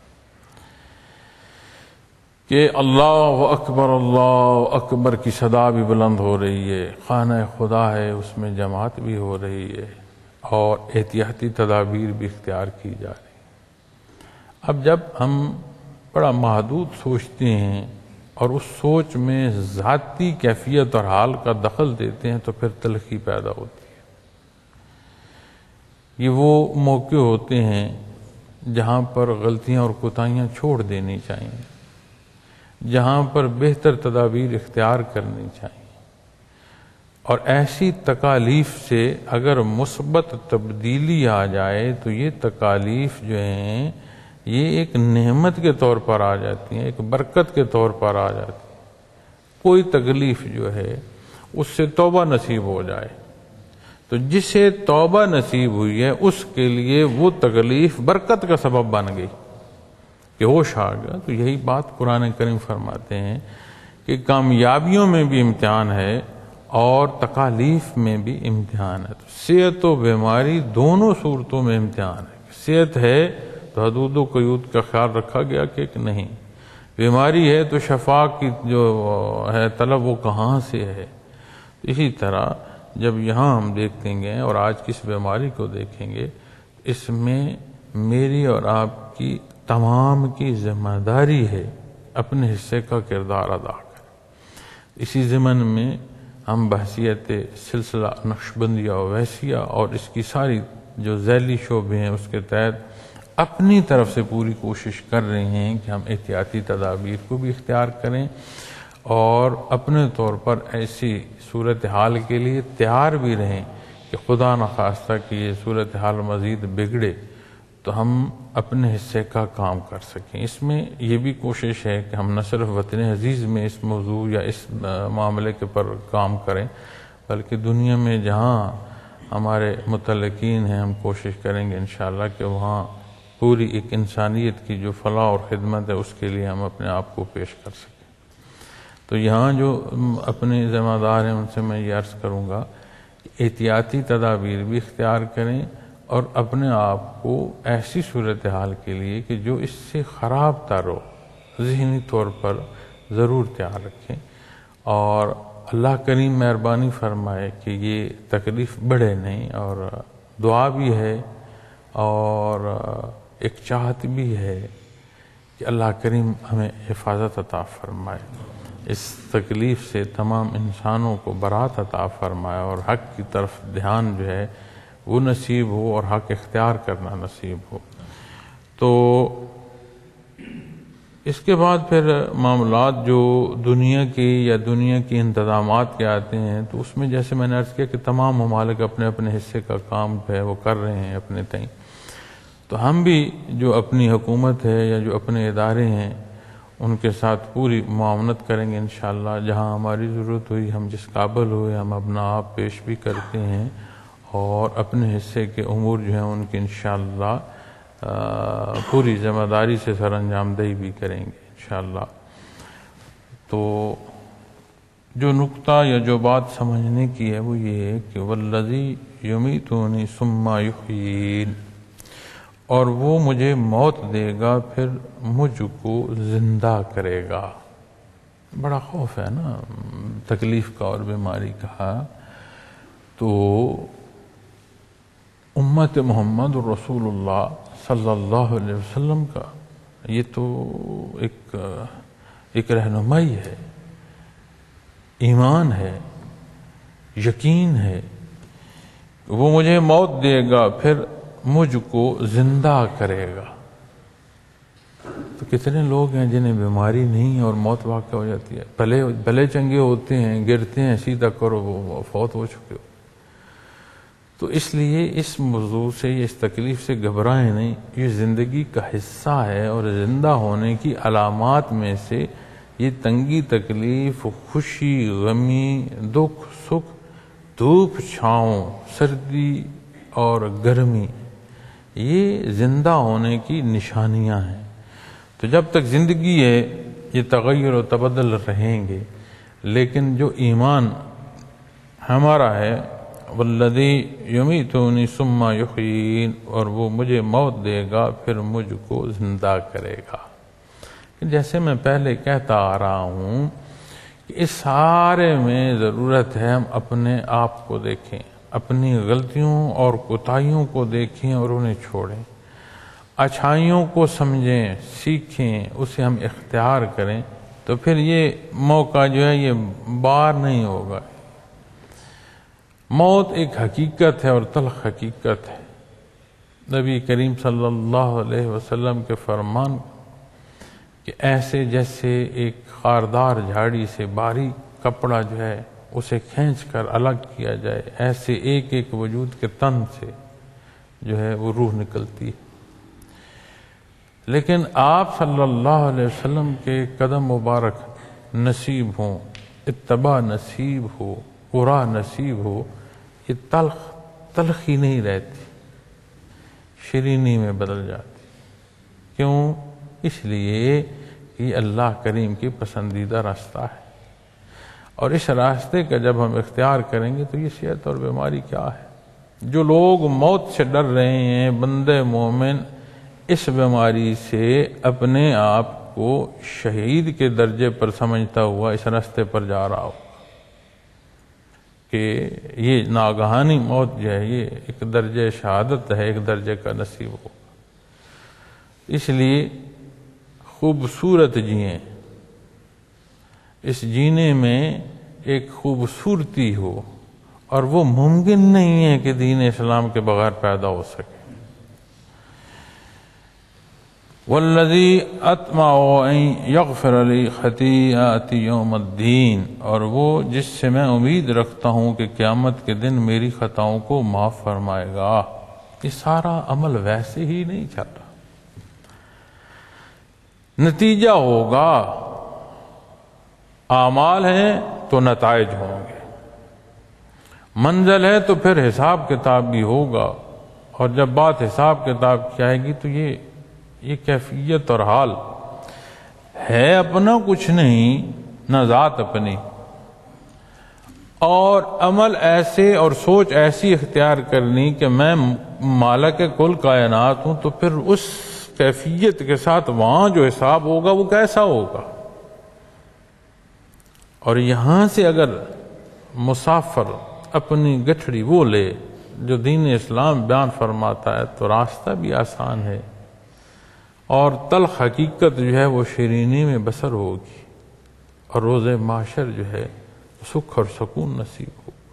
کہ اللہ اکبر کی صدا بھی بلند ہو رہی ہے، خانہ خدا ہے اس میں جماعت بھی ہو رہی ہے، اور احتیاطی تدابیر بھی اختیار کی جا رہی ہے۔ اب جب ہم بڑا محدود سوچتے ہیں اور اس سوچ میں ذاتی کیفیت اور حال کا دخل دیتے ہیں تو پھر تلخی پیدا ہوتی ہے۔ یہ وہ موقع ہوتے ہیں جہاں پر غلطیاں اور کوتاہیاں چھوڑ دینی چاہیے، جہاں پر بہتر تدابیر اختیار کرنی چاہیے، اور ایسی تکالیف سے اگر مثبت تبدیلی آ جائے تو یہ تکالیف جو ہیں یہ ایک نعمت کے طور پر آ جاتی ہیں، ایک برکت کے طور پر آ جاتی ہیں۔ کوئی تکلیف جو ہے اس سے توبہ نصیب ہو جائے تو جسے توبہ نصیب ہوئی ہے اس کے لیے وہ تکلیف برکت کا سبب بن گئی کہ ہوش آ گیا۔ تو یہی بات قرآن کریم فرماتے ہیں کہ کامیابیوں میں بھی امتحان ہے اور تکالیف میں بھی امتحان ہے۔ تو صحت و بیماری دونوں صورتوں میں امتحان ہے۔ صحت ہے تو حدود و قیود کا خیال رکھا گیا کہ نہیں؟ بیماری ہے تو شفا کی جو ہے طلب وہ کہاں سے ہے؟ اسی طرح جب یہاں ہم دیکھیں گے اور آج کس بیماری کو دیکھیں گے، اس میں میری اور آپ کی تمام کی ذمہ داری ہے اپنے حصے کا کردار ادا کریں۔ اسی ضمن میں ہم بحثیت سلسلہ نقشبندیہ اویسیہ اور اس کی ساری جو ذیلی شعبے ہیں اس کے تحت اپنی طرف سے پوری کوشش کر رہے ہیں کہ ہم احتیاطی تدابیر کو بھی اختیار کریں اور اپنے طور پر ایسی صورتحال کے لیے تیار بھی رہیں کہ خدا نخواستہ کہ یہ صورتحال مزید بگڑے تو ہم اپنے حصے کا کام کر سکیں۔ اس میں یہ بھی کوشش ہے کہ ہم نہ صرف وطن عزیز میں اس موضوع یا اس معاملے کے پر کام کریں، بلکہ دنیا میں جہاں ہمارے متعلقین ہیں ہم کوشش کریں گے انشاءاللہ کہ وہاں پوری ایک انسانیت کی جو فلاح اور خدمت ہے اس کے لیے ہم اپنے آپ کو پیش کر سکیں۔ تو یہاں جو اپنے ذمہ دار ہیں ان سے میں یہ عرض کروں گا کہ احتیاطی تدابیر بھی اختیار کریں اور اپنے آپ کو ایسی صورتحال کے لیے کہ جو اس سے خراب تر ہو ذہنی طور پر ضرور تیار رکھیں، اور اللہ کریم مہربانی فرمائے کہ یہ تکلیف بڑھے نہیں، اور دعا بھی ہے اور ایک چاہت بھی ہے کہ اللہ کریم ہمیں حفاظت عطا فرمائے، اس تکلیف سے تمام انسانوں کو برات عطا فرمائے اور حق کی طرف دھیان جو ہے وہ نصیب ہو اور حق اختیار کرنا نصیب ہو۔ تو اس کے بعد پھر معاملات جو دنیا کی یا دنیا کی انتظامات کے آتے ہیں تو اس میں جیسے میں نے عرض کیا کہ تمام ممالک اپنے اپنے حصے کا کام ہے وہ کر رہے ہیں اپنے تئیں، تو ہم بھی جو اپنی حکومت ہے یا جو اپنے ادارے ہیں ان کے ساتھ پوری معاونت کریں گے انشاءاللہ، جہاں ہماری ضرورت ہوئی ہم جس قابل ہوئے ہم اپنا آپ پیش بھی کرتے ہیں اور اپنے حصے کے امور جو ہیں ان کی انشاءاللہ پوری ذمہ داری سے سر انجام دہی بھی کریں گے انشاءاللہ۔ تو جو نقطہ یا جو بات سمجھنے کی ہے وہ یہ ہے کہ والذی یمیتونی ثم یحیین، اور وہ مجھے موت دے گا پھر مجھ کو زندہ کرے گا۔ بڑا خوف ہے نا تکلیف کا اور بیماری کا۔ تو امت محمد رسول اللہ صلی اللہ علیہ وسلم کا یہ تو ایک رہنمائی ہے، ایمان ہے، یقین ہے، وہ مجھے موت دے گا پھر مجھ کو زندہ کرے گا۔ تو کتنے لوگ ہیں جنہیں بیماری نہیں اور موت واقع ہو جاتی ہے، بھلے چنگے ہوتے ہیں، گرتے ہیں سیدھا کرو وہ فوت ہو چکے ہو۔ تو اس لیے اس موضوع سے اس تکلیف سے گھبرائیں نہیں، یہ زندگی کا حصہ ہے اور زندہ ہونے کی علامات میں سے یہ تنگی تکلیف، خوشی غمی، دکھ سکھ، دھوپ چھاؤں، سردی اور گرمی، یہ زندہ ہونے کی نشانیاں ہیں۔ تو جب تک زندگی ہے یہ تغیر و تبدل رہیں گے، لیکن جو ایمان ہمارا ہے والذی یمیتونی ثم یحیین، اور وہ مجھے موت دے گا پھر مجھ کو زندہ کرے گا۔ جیسے میں پہلے کہتا آ رہا ہوں کہ اس سارے میں ضرورت ہے ہم اپنے آپ کو دیکھیں، اپنی غلطیوں اور کوتاہیوں کو دیکھیں اور انہیں چھوڑیں، اچھائیوں کو سمجھیں، سیکھیں، اسے ہم اختیار کریں، تو پھر یہ موقع جو ہے یہ بار نہیں ہوگا۔ موت ایک حقیقت ہے اور تلخ حقیقت ہے۔ نبی کریم صلی اللہ علیہ وسلم کے فرمان کہ ایسے جیسے ایک خاردار جھاڑی سے باریک کپڑا جو ہے اسے کھینچ کر الگ کیا جائے، ایسے ایک ایک وجود کے تن سے جو ہے وہ روح نکلتی ہے۔ لیکن آپ صلی اللہ علیہ وسلم کے قدم مبارک نصیب ہوں، اتباع نصیب ہو، قرآن نصیب ہو، یہ تلخی نہیں رہتی، شیرینی میں بدل جاتی۔ کیوں؟ اس لیے کہ یہ اللہ کریم کی پسندیدہ راستہ ہے، اور اس راستے کا جب ہم اختیار کریں گے تو یہ صحت اور بیماری کیا ہے۔ جو لوگ موت سے ڈر رہے ہیں، بندے مومن اس بیماری سے اپنے آپ کو شہید کے درجے پر سمجھتا ہوا اس راستے پر جا رہا ہو کہ یہ ناگہانی موت جو ہے یہ ایک درجہ شہادت ہے، ایک درجے کا نصیب ہو. اس لیے خوبصورت جئیں، اس جینے میں ایک خوبصورتی ہو، اور وہ ممکن نہیں ہے کہ دین اسلام کے بغیر پیدا ہو سکے. والذی اطمع ان یغفر لی خطیئاتی یوم الدین، اور وہ جس سے میں امید رکھتا ہوں کہ قیامت کے دن میری خطاؤں کو معاف فرمائے گا. یہ سارا عمل ویسے ہی نہیں چل رہا، نتیجہ ہوگا. اعمال ہیں تو نتائج ہوں گے، منزل ہے تو پھر حساب کتاب بھی ہوگا. اور جب بات حساب کتاب کی آئے گی تو یہ کیفیت اور حال ہے اپنا کچھ نہیں، نہ ذات اپنی، اور عمل ایسے اور سوچ ایسی اختیار کرنی کہ میں مالک کل کائنات ہوں، تو پھر اس کیفیت کے ساتھ وہاں جو حساب ہوگا وہ کیسا ہوگا. اور یہاں سے اگر مسافر اپنی گٹھڑی وہ لے جو دین اسلام بیان فرماتا ہے تو راستہ بھی آسان ہے، اور تلخ حقیقت جو ہے وہ شیرینی میں بسر ہوگی، اور روز محشر جو ہے سکھ اور سکون نصیب ہوگا.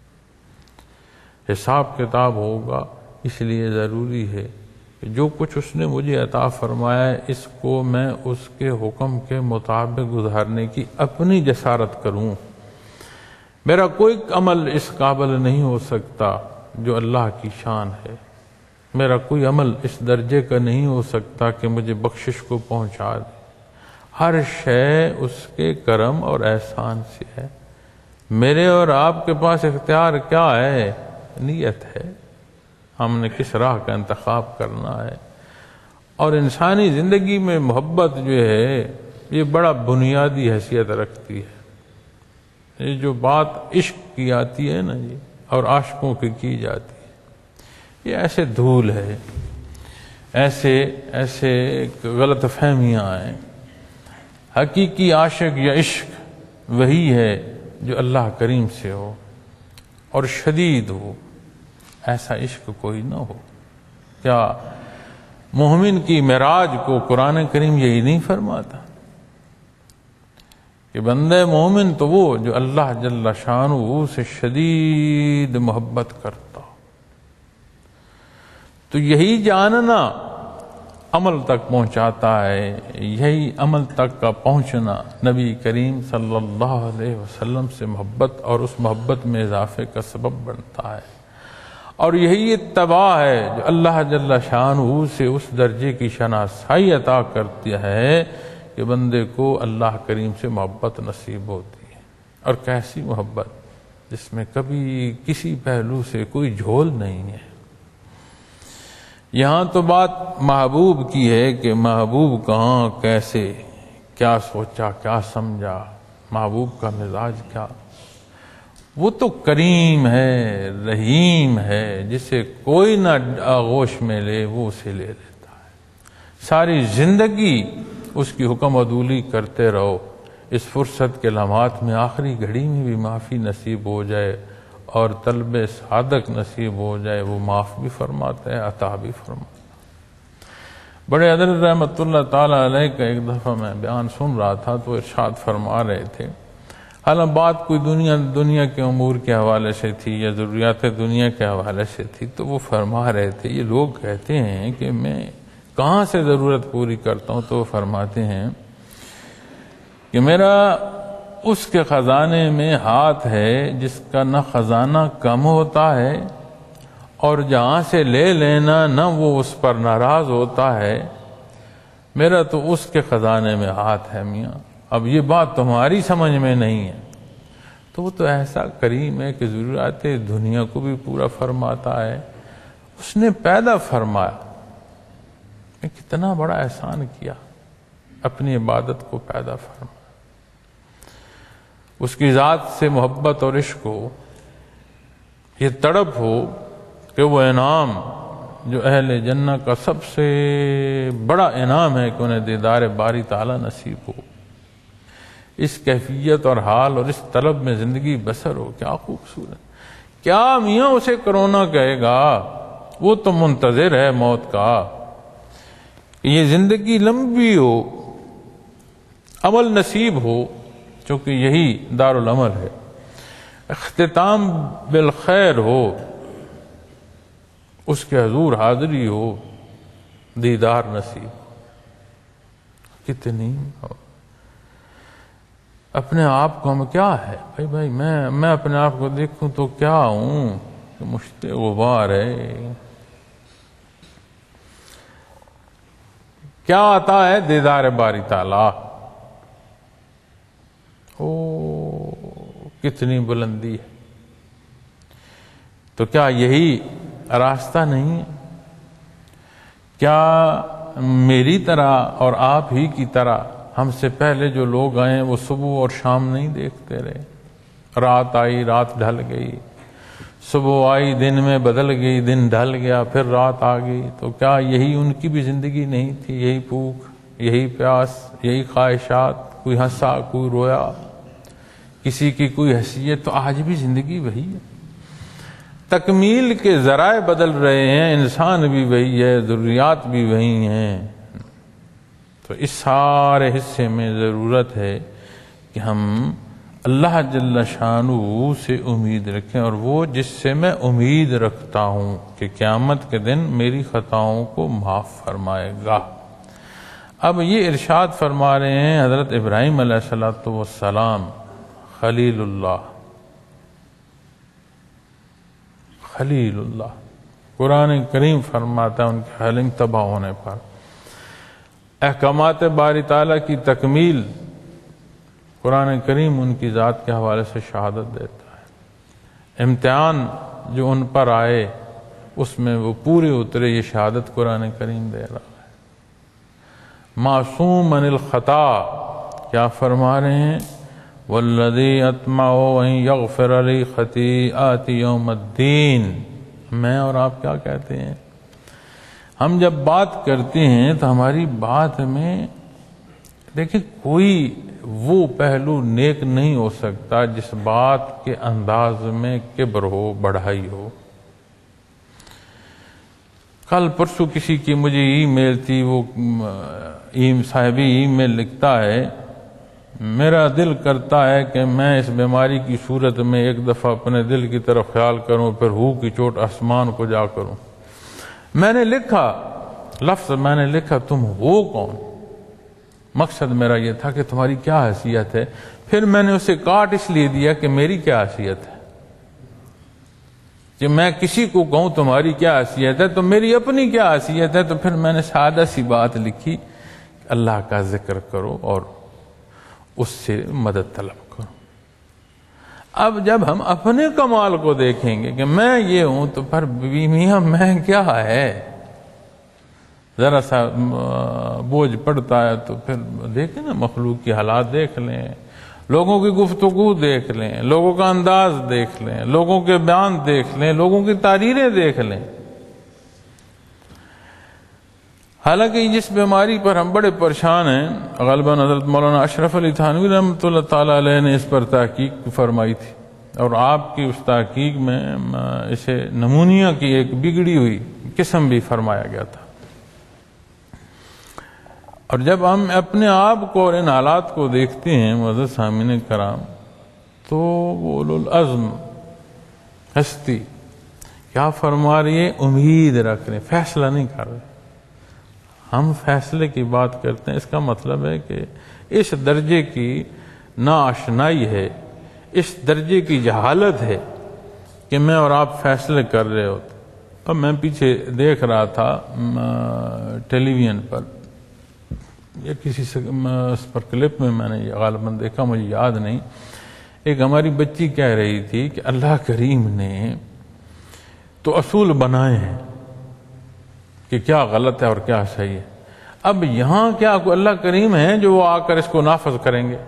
حساب کتاب ہوگا. اس لیے ضروری ہے کہ جو کچھ اس نے مجھے عطا فرمایا ہے اس کو میں اس کے حکم کے مطابق گزارنے کی اپنی جسارت کروں. میرا کوئی عمل اس قابل نہیں ہو سکتا جو اللہ کی شان ہے. میرا کوئی عمل اس درجے کا نہیں ہو سکتا کہ مجھے بخشش کو پہنچا دے. ہر شے اس کے کرم اور احسان سے ہے. میرے اور آپ کے پاس اختیار کیا ہے؟ نیت ہے. ہم نے کس راہ کا انتخاب کرنا ہے. اور انسانی زندگی میں محبت جو ہے یہ بڑا بنیادی حیثیت رکھتی ہے. یہ جو بات عشق کی آتی ہے نا جی، اور عاشقوں کی جاتی ہے، یہ ایسے دھول ہے، ایسے غلط فہمیاں ہیں. حقیقی عاشق یا عشق وہی ہے جو اللہ کریم سے ہو اور شدید ہو. ایسا عشق کوئی نہ ہو. کیا مومن کی معراج کو قرآن کریم یہی نہیں فرماتا کہ بندے مومن تو وہ جو اللہ جل شانہ سے شدید محبت کرتا. تو یہی جاننا عمل تک پہنچاتا ہے. یہی عمل تک کا پہنچنا نبی کریم صلی اللہ علیہ وسلم سے محبت اور اس محبت میں اضافے کا سبب بنتا ہے. اور یہی اتباع ہے جو اللہ جل شانہ سے اس درجے کی شناسائی عطا کرتی ہے کہ بندے کو اللہ کریم سے محبت نصیب ہوتی ہے. اور کیسی محبت جس میں کبھی کسی پہلو سے کوئی جھول نہیں ہے. یہاں تو بات محبوب کی ہے کہ محبوب کہاں، کیسے، کیا سوچا، کیا سمجھا، محبوب کا مزاج کیا. وہ تو کریم ہے، رحیم ہے، جسے کوئی نہ آغوش میں لے وہ اسے لے لیتا ہے. ساری زندگی اس کی حکم عدولی کرتے رہو. اس فرصت کے لمحات میں آخری گھڑی میں بھی معافی نصیب ہو جائے اور طلب صادق نصیب ہو جائے، وہ معاف بھی فرماتا ہے، عطا بھی فرماتا ہے. بڑے حضرت رحمت اللہ تعالی علیہ کا ایک دفعہ میں بیان سن رہا تھا تو ارشاد فرما رہے تھے، حالانکہ بات کوئی دنیا کے امور کے حوالے سے تھی یا ضروریات دنیا کے حوالے سے تھی، تو وہ فرما رہے تھے یہ لوگ کہتے ہیں کہ میں کہاں سے ضرورت پوری کرتا ہوں، تو وہ فرماتے ہیں کہ میرا اس کے خزانے میں ہاتھ ہے جس کا نہ خزانہ کم ہوتا ہے اور جہاں سے لے لینا نہ وہ اس پر ناراض ہوتا ہے. میرا تو اس کے خزانے میں ہاتھ ہے میاں. اب یہ بات تمہاری سمجھ میں نہیں ہے. تو وہ تو ایسا کریم ہے کہ ضروریات دنیا کو بھی پورا فرماتا ہے. اس نے پیدا فرمایا، کتنا بڑا احسان کیا، اپنی عبادت کو پیدا فرمایا. اس کی ذات سے محبت اور عشق ہو، یہ تڑپ ہو کہ وہ انعام جو اہل جنہ کا سب سے بڑا انعام ہے کہ انہیں دیدار باری تعالیٰ نصیب ہو، اس کیفیت اور حال اور اس طلب میں زندگی بسر ہو، کیا خوبصورت۔ کیا میاں اسے کرونا کہے گا، وہ تو منتظر ہے موت کا، کہ یہ زندگی لمبی ہو، عمل نصیب ہو، چونکہ یہی دار العمل ہے، اختتام بالخیر ہو، اس کے حضور حاضری ہو، دیدار نصیب۔ کتنی اپنے آپ کو ہم کیا ہے بھائی میں اپنے آپ کو دیکھوں تو کیا ہوں کہ مشت غبار ہے، کیا آتا ہے دیدار باری تعالیٰ۔ او کتنی بلندی ہے، تو کیا یہی راستہ نہیں ہے؟ کیا میری طرح اور آپ ہی کی طرح ہم سے پہلے جو لوگ آئے وہ صبح اور شام نہیں دیکھتے رہے؟ رات آئی، رات ڈھل گئی، صبح آئی، دن میں بدل گئی، دن ڈھل گیا، پھر رات آ گئی، تو کیا یہی ان کی بھی زندگی نہیں تھی؟ یہی بھوک، یہی پیاس، یہی خواہشات، کوئی ہنسا کوئی رویا، کسی کی کوئی حیثیت، تو آج بھی زندگی وہی ہے۔ تکمیل کے ذرائع بدل رہے ہیں، انسان بھی وہی ہے، ضروریات بھی وہی ہیں، تو اس سارے حصے میں ضرورت ہے کہ ہم اللہ جل شانہ سے امید رکھیں، اور وہ جس سے میں امید رکھتا ہوں کہ قیامت کے دن میری خطاؤں کو معاف فرمائے گا۔ اب یہ ارشاد فرما رہے ہیں حضرت ابراہیم علیہ السلام، خلیل اللہ، خلیل اللہ، قرآن کریم فرماتا ہے ان کے خلیل تباہ ہونے پر احکامات باری تعالیٰ کی تکمیل، قرآن کریم ان کی ذات کے حوالے سے شہادت دیتا ہے۔ امتحان جو ان پر آئے اس میں وہ پورے اترے، یہ شہادت قرآن کریم دے رہا ہے۔ معصوم عن الخطا، کیا فرما رہے ہیں؟ والذی اطمع ان یغفر لی خطیئاتی یوم الدین۔ میں اور آپ کیا کہتے ہیں؟ ہم جب بات کرتے ہیں تو ہماری بات میں دیکھیں کوئی وہ پہلو نیک نہیں ہو سکتا جس بات کے انداز میں کبر ہو، بڑھائی ہو۔ کل پرسوں کسی کی مجھے ای میل تھی، وہ صاحبی ای میل لکھتا ہے، میرا دل کرتا ہے کہ میں اس بیماری کی صورت میں ایک دفعہ اپنے دل کی طرف خیال کروں، پھر ہو کی چوٹ آسمان کو جا کروں۔ میں نے لکھا لفظ، میں نے لکھا تم ہو کون؟ مقصد میرا یہ تھا کہ تمہاری کیا حیثیت ہے۔ پھر میں نے اسے کاٹ اس لیے دیا کہ میری کیا حیثیت ہے، کہ میں کسی کو کہوں تمہاری کیا حیثیت ہے تو میری اپنی کیا حیثیت ہے۔ تو پھر میں نے سادہ سی بات لکھی، اللہ کا ذکر کرو اور اس سے مدد طلب کرو۔ اب جب ہم اپنے کمال کو دیکھیں گے کہ میں یہ ہوں، تو پھر میاں میں کیا ہے، ذرا سا بوجھ پڑتا ہے تو پھر دیکھیں نا، مخلوق کی حالات دیکھ لیں، لوگوں کی گفتگو دیکھ لیں، لوگوں کا انداز دیکھ لیں، لوگوں کے بیان دیکھ لیں، لوگوں کی تحریریں دیکھ لیں۔ حالانکہ جس بیماری پر ہم بڑے پریشان ہیں، غالباً حضرت مولانا اشرف علی تھانوی رحمۃ اللہ تعالیٰ علیہ نے اس پر تحقیق فرمائی تھی، اور آپ کی اس تحقیق میں اسے نمونیا کی ایک بگڑی ہوئی قسم بھی فرمایا گیا تھا۔ اور جب ہم اپنے آپ کو اور ان حالات کو دیکھتے ہیں معزز سامعین کرام، تو وہ اولو العزم ہستی کیا فرما رہی ہے؟ امید رکھ رہے، فیصلہ نہیں کر رہے۔ ہم فیصلے کی بات کرتے ہیں، اس کا مطلب ہے کہ اس درجے کی ناآشنائی ہے، اس درجے کی جہالت ہے کہ میں اور آپ فیصلے کر رہے ہوتے۔ اب میں پیچھے دیکھ رہا تھا ٹیلی ویژن پر، یا کسی سے اس پر کلپ میں نے غالباً دیکھا، مجھے یاد نہیں، ایک ہماری بچی کہہ رہی تھی کہ اللہ کریم نے تو اصول بنائے ہیں کہ کیا غلط ہے اور کیا صحیح ہے، اب یہاں کیا کوئی اللہ کریم ہے جو وہ آ کر اس کو نافذ کریں گے؟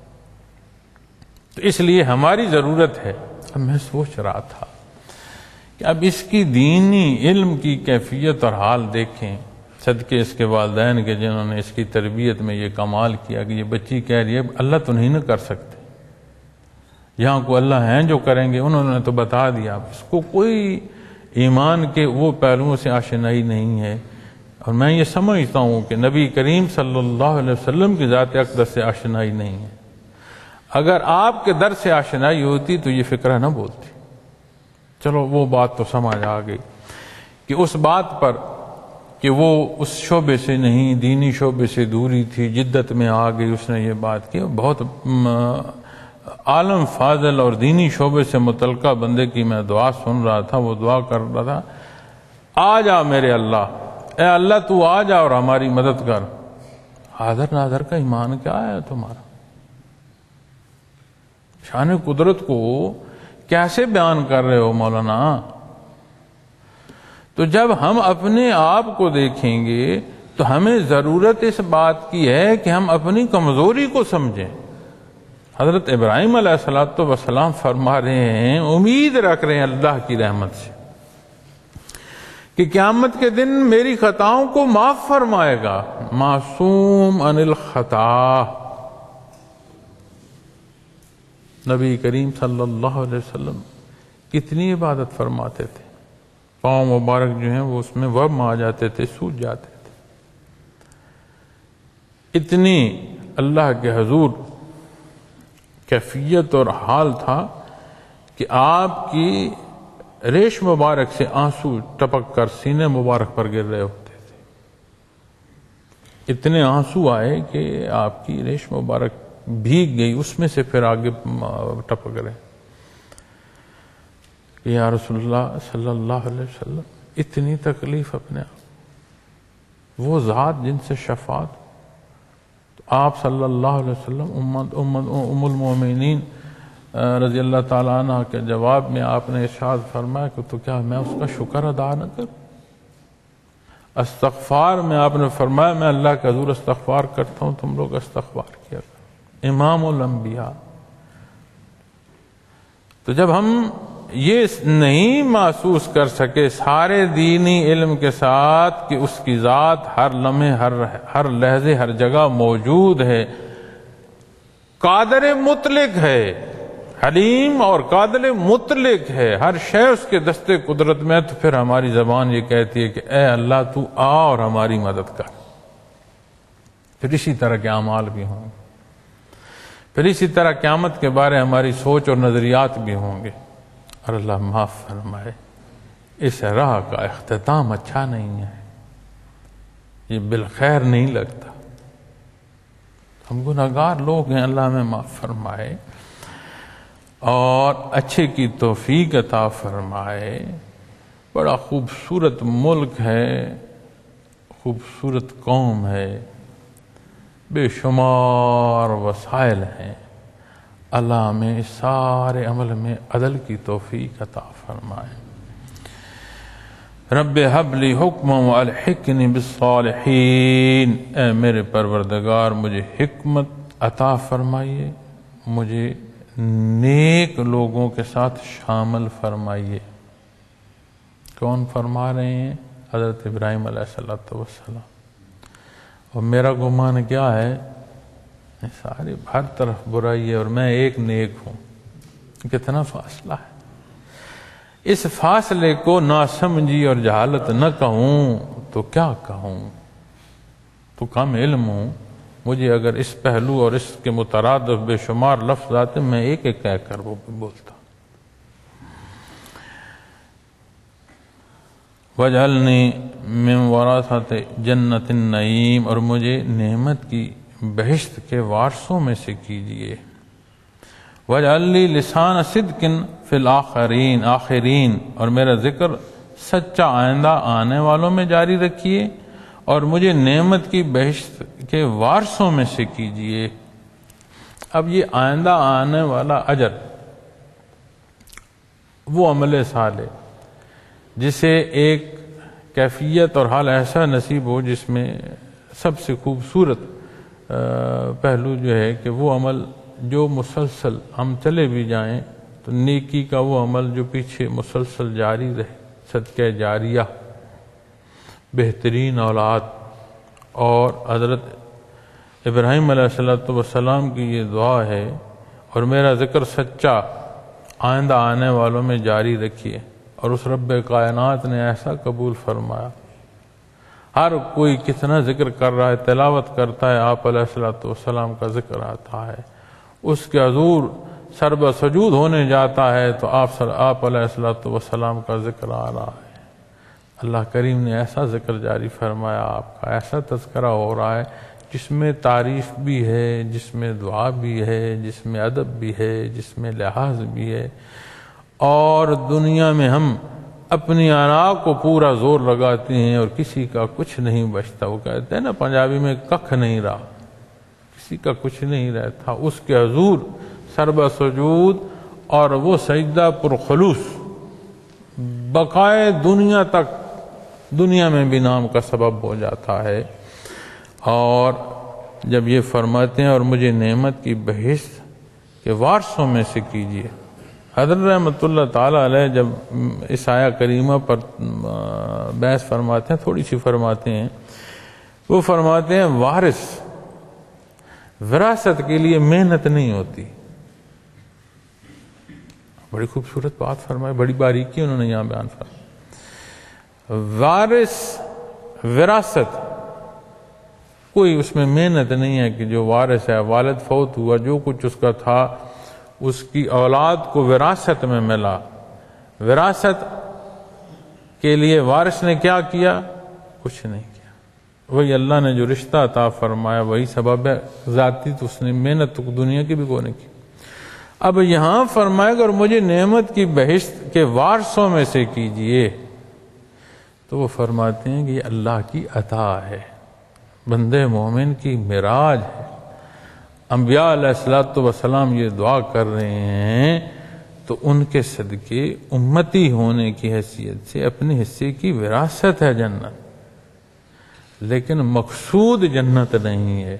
تو اس لیے ہماری ضرورت ہے۔ اب میں سوچ رہا تھا کہ اب اس کی دینی علم کی کیفیت اور حال دیکھیں، صدقے اس کے والدین کے جنہوں نے اس کی تربیت میں یہ کمال کیا کہ یہ بچی کہہ رہی ہے اللہ تو نہیں نہ کر سکتے، یہاں کو اللہ ہیں جو کریں گے، انہوں نے تو بتا دیا، اس کو کوئی ایمان کے وہ پہلوؤں سے آشنائی نہیں ہے۔ اور میں یہ سمجھتا ہوں کہ نبی کریم صلی اللہ علیہ وسلم کی ذات اقدس سے آشنائی نہیں ہے۔ اگر آپ کے در سے آشنائی ہوتی تو یہ فکرہ نہ بولتی۔ چلو وہ بات تو سمجھ آ گئی کہ اس بات پر کہ وہ اس شعبے سے نہیں، دینی شعبے سے دوری تھی، جدت میں آ گئی، اس نے یہ بات کی۔ بہت عالم فاضل اور دینی شعبے سے متعلقہ بندے کی میں دعا سن رہا تھا، وہ دعا کر رہا تھا، آ جا میرے اللہ، اے اللہ تو آ جا اور ہماری مدد کر۔ حاضر ناظر کا ایمان کیا ہے تمہارا؟ شان قدرت کو کیسے بیان کر رہے ہو مولانا؟ تو جب ہم اپنے آپ کو دیکھیں گے تو ہمیں ضرورت اس بات کی ہے کہ ہم اپنی کمزوری کو سمجھیں۔ حضرت ابراہیم علیہ السلام فرما رہے ہیں، امید رکھ رہے ہیں اللہ کی رحمت سے کہ قیامت کے دن میری خطاؤں کو معاف فرمائے گا، معصوم عن الخطا۔ نبی کریم صلی اللہ علیہ وسلم کتنی عبادت فرماتے تھے، پاؤں مبارک جو ہیں وہ اس میں ورم آ جاتے تھے، سوج جاتے تھے، اتنی اللہ کے حضور کیفیت اور حال تھا کہ آپ کی ریش مبارک سے آنسو ٹپک کر سینے مبارک پر گر رہے ہوتے تھے، اتنے آنسو آئے کہ آپ کی ریش مبارک بھیگ گئی، اس میں سے پھر آگے ٹپک رہے۔ یا رسول اللہ صلی اللہ علیہ وسلم اتنی تکلیف اپنے آپ، وہ ذات جن سے شفاعت، تو آپ صلی اللہ علیہ وسلم ام المومنین رضی اللہ تعالیٰ عنہ کے جواب میں آپ نے ارشاد فرمایا کہ تو کیا میں اس کا شکر ادا نہ کروں؟ استغفار میں آپ نے فرمایا میں اللہ کے حضور استغفار کرتا ہوں، تم لوگ استغفار کیا کرو۔ امام الانبیاء۔ تو جب ہم یہ نہیں محسوس کر سکے سارے دینی علم کے ساتھ کہ اس کی ذات ہر لمحے ہر لحظے ہر جگہ موجود ہے، قادر مطلق ہے، حلیم اور قادر مطلق ہے، ہر شے اس کے دستے قدرت میں، تو پھر ہماری زبان یہ کہتی ہے کہ اے اللہ تو آ اور ہماری مدد کر۔ پھر اسی طرح کے اعمال بھی ہوں گے، پھر اسی طرح قیامت کے بارے ہماری سوچ اور نظریات بھی ہوں گے۔ اور اللہ معاف فرمائے، اس راہ کا اختتام اچھا نہیں ہے، یہ بالخیر نہیں لگتا۔ ہم گناہگار لوگ ہیں، اللہ ہمیں معاف فرمائے اور اچھے کی توفیق عطا فرمائے۔ بڑا خوبصورت ملک ہے، خوبصورت قوم ہے، بے شمار وسائل ہیں، اللہ ہمیں اس سارے عمل میں عدل کی توفیق عطا فرمائے۔ رب حب لی حکما والحقنی بالصالحین، اے میرے پروردگار مجھے حکمت عطا فرمائیے، مجھے نیک لوگوں کے ساتھ شامل فرمائیے۔ کون فرما رہے ہیں؟ حضرت ابراہیم علیہ السلام۔ اور میرا گمان کیا ہے؟ ساری ہر طرف برائی ہے اور میں ایک نیک ہوں، کتنا فاصلہ ہے۔ اس فاصلے کو ناسمجھی اور جہالت نہ کہوں تو کیا کہوں؟ تو کم علم ہوں، مجھے اگر اس پہلو اور اس کے مترادف بے شمار لفظ آتے میں ایک ایک کہہ کر وہ بولتا۔ وَاجْعَلْنِي مِنْ وَرَثَةِ جَنَّةِ النَّعِيمِ، اور مجھے نعمت کی بہشت کے وارثوں میں سے کیجئے۔ وَاجْعَلْ لِي لِسَانَ صِدْقٍ فِي الْآخِرِينَ، آخرین، اور میرا ذکر سچا آئندہ آنے والوں میں جاری رکھیے، اور مجھے نعمت کی بہشت کے وارثوں میں سے کیجئے۔ اب یہ آئندہ آنے والا اجر وہ عمل صالح جسے ایک کیفیت اور حال ایسا نصیب ہو جس میں سب سے خوبصورت پہلو جو ہے کہ وہ عمل جو مسلسل ہم چلے بھی جائیں تو نیکی کا وہ عمل جو پیچھے مسلسل جاری رہے، صدقہ جاریہ، بہترین اولاد، اور حضرت ابراہیم علیہ السلام کی یہ دعا ہے، اور میرا ذکر سچا آئندہ آنے والوں میں جاری رکھیے، اور اس رب کائنات نے ایسا قبول فرمایا۔ ہر کوئی کتنا ذکر کر رہا ہے، تلاوت کرتا ہے، آپ علیہ السلام کا ذکر آتا ہے، اس کے حضور سر بسجود ہونے جاتا ہے تو آپ علیہ السلام کا ذکر آ رہا ہے۔ اللہ کریم نے ایسا ذکر جاری فرمایا، آپ کا ایسا تذکرہ ہو رہا ہے جس میں تعریف بھی ہے، جس میں دعا بھی ہے، جس میں ادب بھی ہے، جس میں لحاظ بھی ہے، اور دنیا میں ہم اپنی انا کو پورا زور لگاتے ہیں اور کسی کا کچھ نہیں بچتا۔ وہ کہتے ہیں نا پنجابی میں، ککھ نہیں رہا، کسی کا کچھ نہیں رہتا، اس کے حضور سربہ سجود، اور وہ سجدہ پرخلوص بقائے دنیا تک، دنیا میں بھی نام کا سبب ہو جاتا ہے۔ اور جب یہ فرماتے ہیں اور مجھے نعمت کی بہشت کے وارثوں میں سے کیجیے، حضرت رحمۃ اللہ تعالی علیہ جب اس آیہ کریمہ پر بحث فرماتے ہیں، تھوڑی سی فرماتے ہیں، وہ فرماتے ہیں وارث، وراثت کے لیے محنت نہیں ہوتی۔ بڑی خوبصورت بات فرمائی، بڑی باریکی انہوں نے یہاں بیان فرمائی۔ وارث، وراثت، کوئی اس میں محنت نہیں ہے کہ جو وارث ہے، والد فوت ہوا، جو کچھ اس کا تھا اس کی اولاد کو وراثت میں ملا، وراثت کے لیے وارث نے کیا کیا؟ کچھ نہیں کیا۔ وہی اللہ نے جو رشتہ عطا فرمایا وہی سبب ہے، ذاتی تو اس نے محنت تو دنیا کی بھی کوئی نہیں کی۔ اب یہاں فرمائے گا اور مجھے نعمت کی بہشت کے وارثوں میں سے کیجئے، تو وہ فرماتے ہیں کہ یہ اللہ کی عطا ہے، بندے مومن کی معراج ہے۔ انبیاء علیہ السلام یہ دعا کر رہے ہیں تو ان کے صدقے امتی ہونے کی حیثیت سے اپنے حصے کی وراثت ہے جنت، لیکن مقصود جنت نہیں ہے۔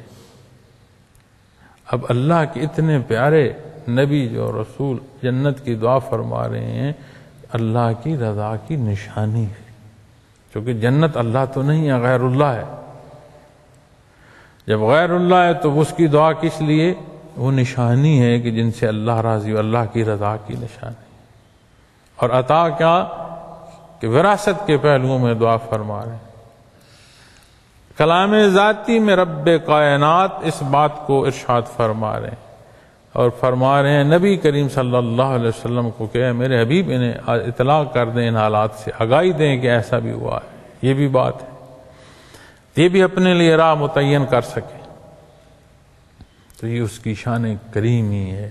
اب اللہ کے اتنے پیارے نبی جو رسول جنت کی دعا فرما رہے ہیں، اللہ کی رضا کی نشانی ہے، کیونکہ جنت اللہ تو نہیں ہے، غیر اللہ ہے۔ جب غیر اللہ ہے تو اس کی دعا کس لیے؟ وہ نشانی ہے کہ جن سے اللہ راضی ہو، اللہ کی رضا کی نشانی۔ اور عطا کیا کہ وراثت کے پہلوؤں میں دعا فرما رہے ہیں۔ کلام ذاتی میں رب کائنات اس بات کو ارشاد فرما رہے ہیں، اور فرما رہے ہیں نبی کریم صلی اللہ علیہ وسلم کو کہ میرے حبیب انہیں اطلاع کر دیں، ان حالات سے آگاہی دیں کہ ایسا بھی ہوا ہے، یہ بھی بات ہے، یہ بھی اپنے لیے راہ متعین کر سکے۔ تو یہ اس کی شان کریمی ہے،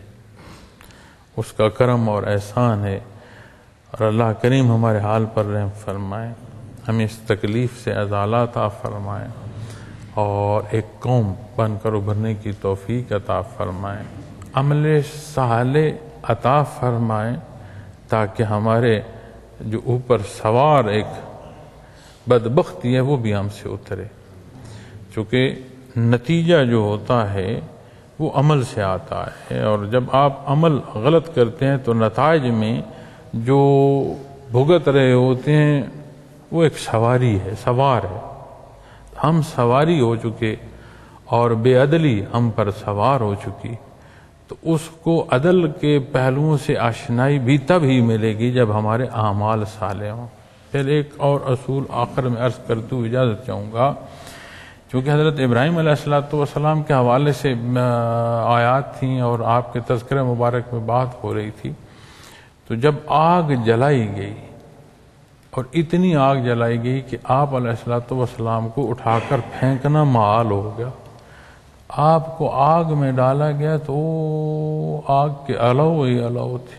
اس کا کرم اور احسان ہے، اور اللہ کریم ہمارے حال پر رحم فرمائے، ہمیں اس تکلیف سے ازالہ عطا فرمائے، اور ایک قوم بن کر ابھرنے کی توفیق عطا فرمائے، عمل صالح عطا فرمائے، تاکہ ہمارے جو اوپر سوار ایک بدبختی ہے وہ بھی ہم سے اترے، چونکہ نتیجہ جو ہوتا ہے وہ عمل سے آتا ہے، اور جب آپ عمل غلط کرتے ہیں تو نتائج میں جو بھگت رہے ہوتے ہیں وہ ایک سواری ہے، سوار ہے، ہم سواری ہو چکے اور بے عدلی ہم پر سوار ہو چکی، تو اس کو عدل کے پہلوؤں سے آشنائی بھی تب ہی ملے گی جب ہمارے اعمال صالح ہوں۔ پھر ایک اور اصول آخر میں عرض کرتے ہوئے اجازت چاہوں گا، چونکہ حضرت ابراہیم علیہ السلام کے حوالے سے آیات تھیں اور آپ کے تذکرہ مبارک میں بات ہو رہی تھی، تو جب آگ جلائی گئی اور اتنی آگ جلائی گئی کہ آپ علیہ السلام کو اٹھا کر پھینکنا محال ہو گیا، آپ کو آگ میں ڈالا گیا تو آگ کے علو ہی علو تھے،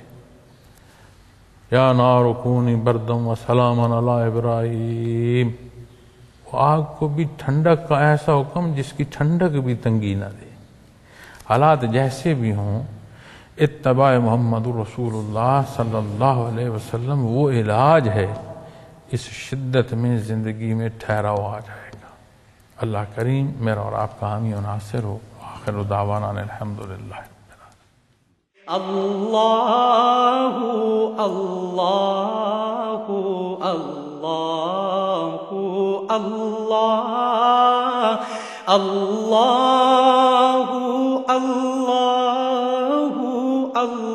یا نار کونی بردم و سلاما علی ابراہیم، آگ کو بھی ٹھنڈک کا ایسا حکم جس کی ٹھنڈک بھی تنگی نہ دے۔ حالات جیسے بھی ہوں، اتباع محمد رسول اللہ صلی اللہ علیہ وسلم وہ علاج ہے، اس شدت میں زندگی میں ٹھہراؤ آ جائے گا۔ اللہ کریم میرا اور آپ کا حامی و ناصر ہو۔ آخر دعوانا الحمدللہ۔ اللہ اللہ اللہ اللہ اللہ اللہ اللہ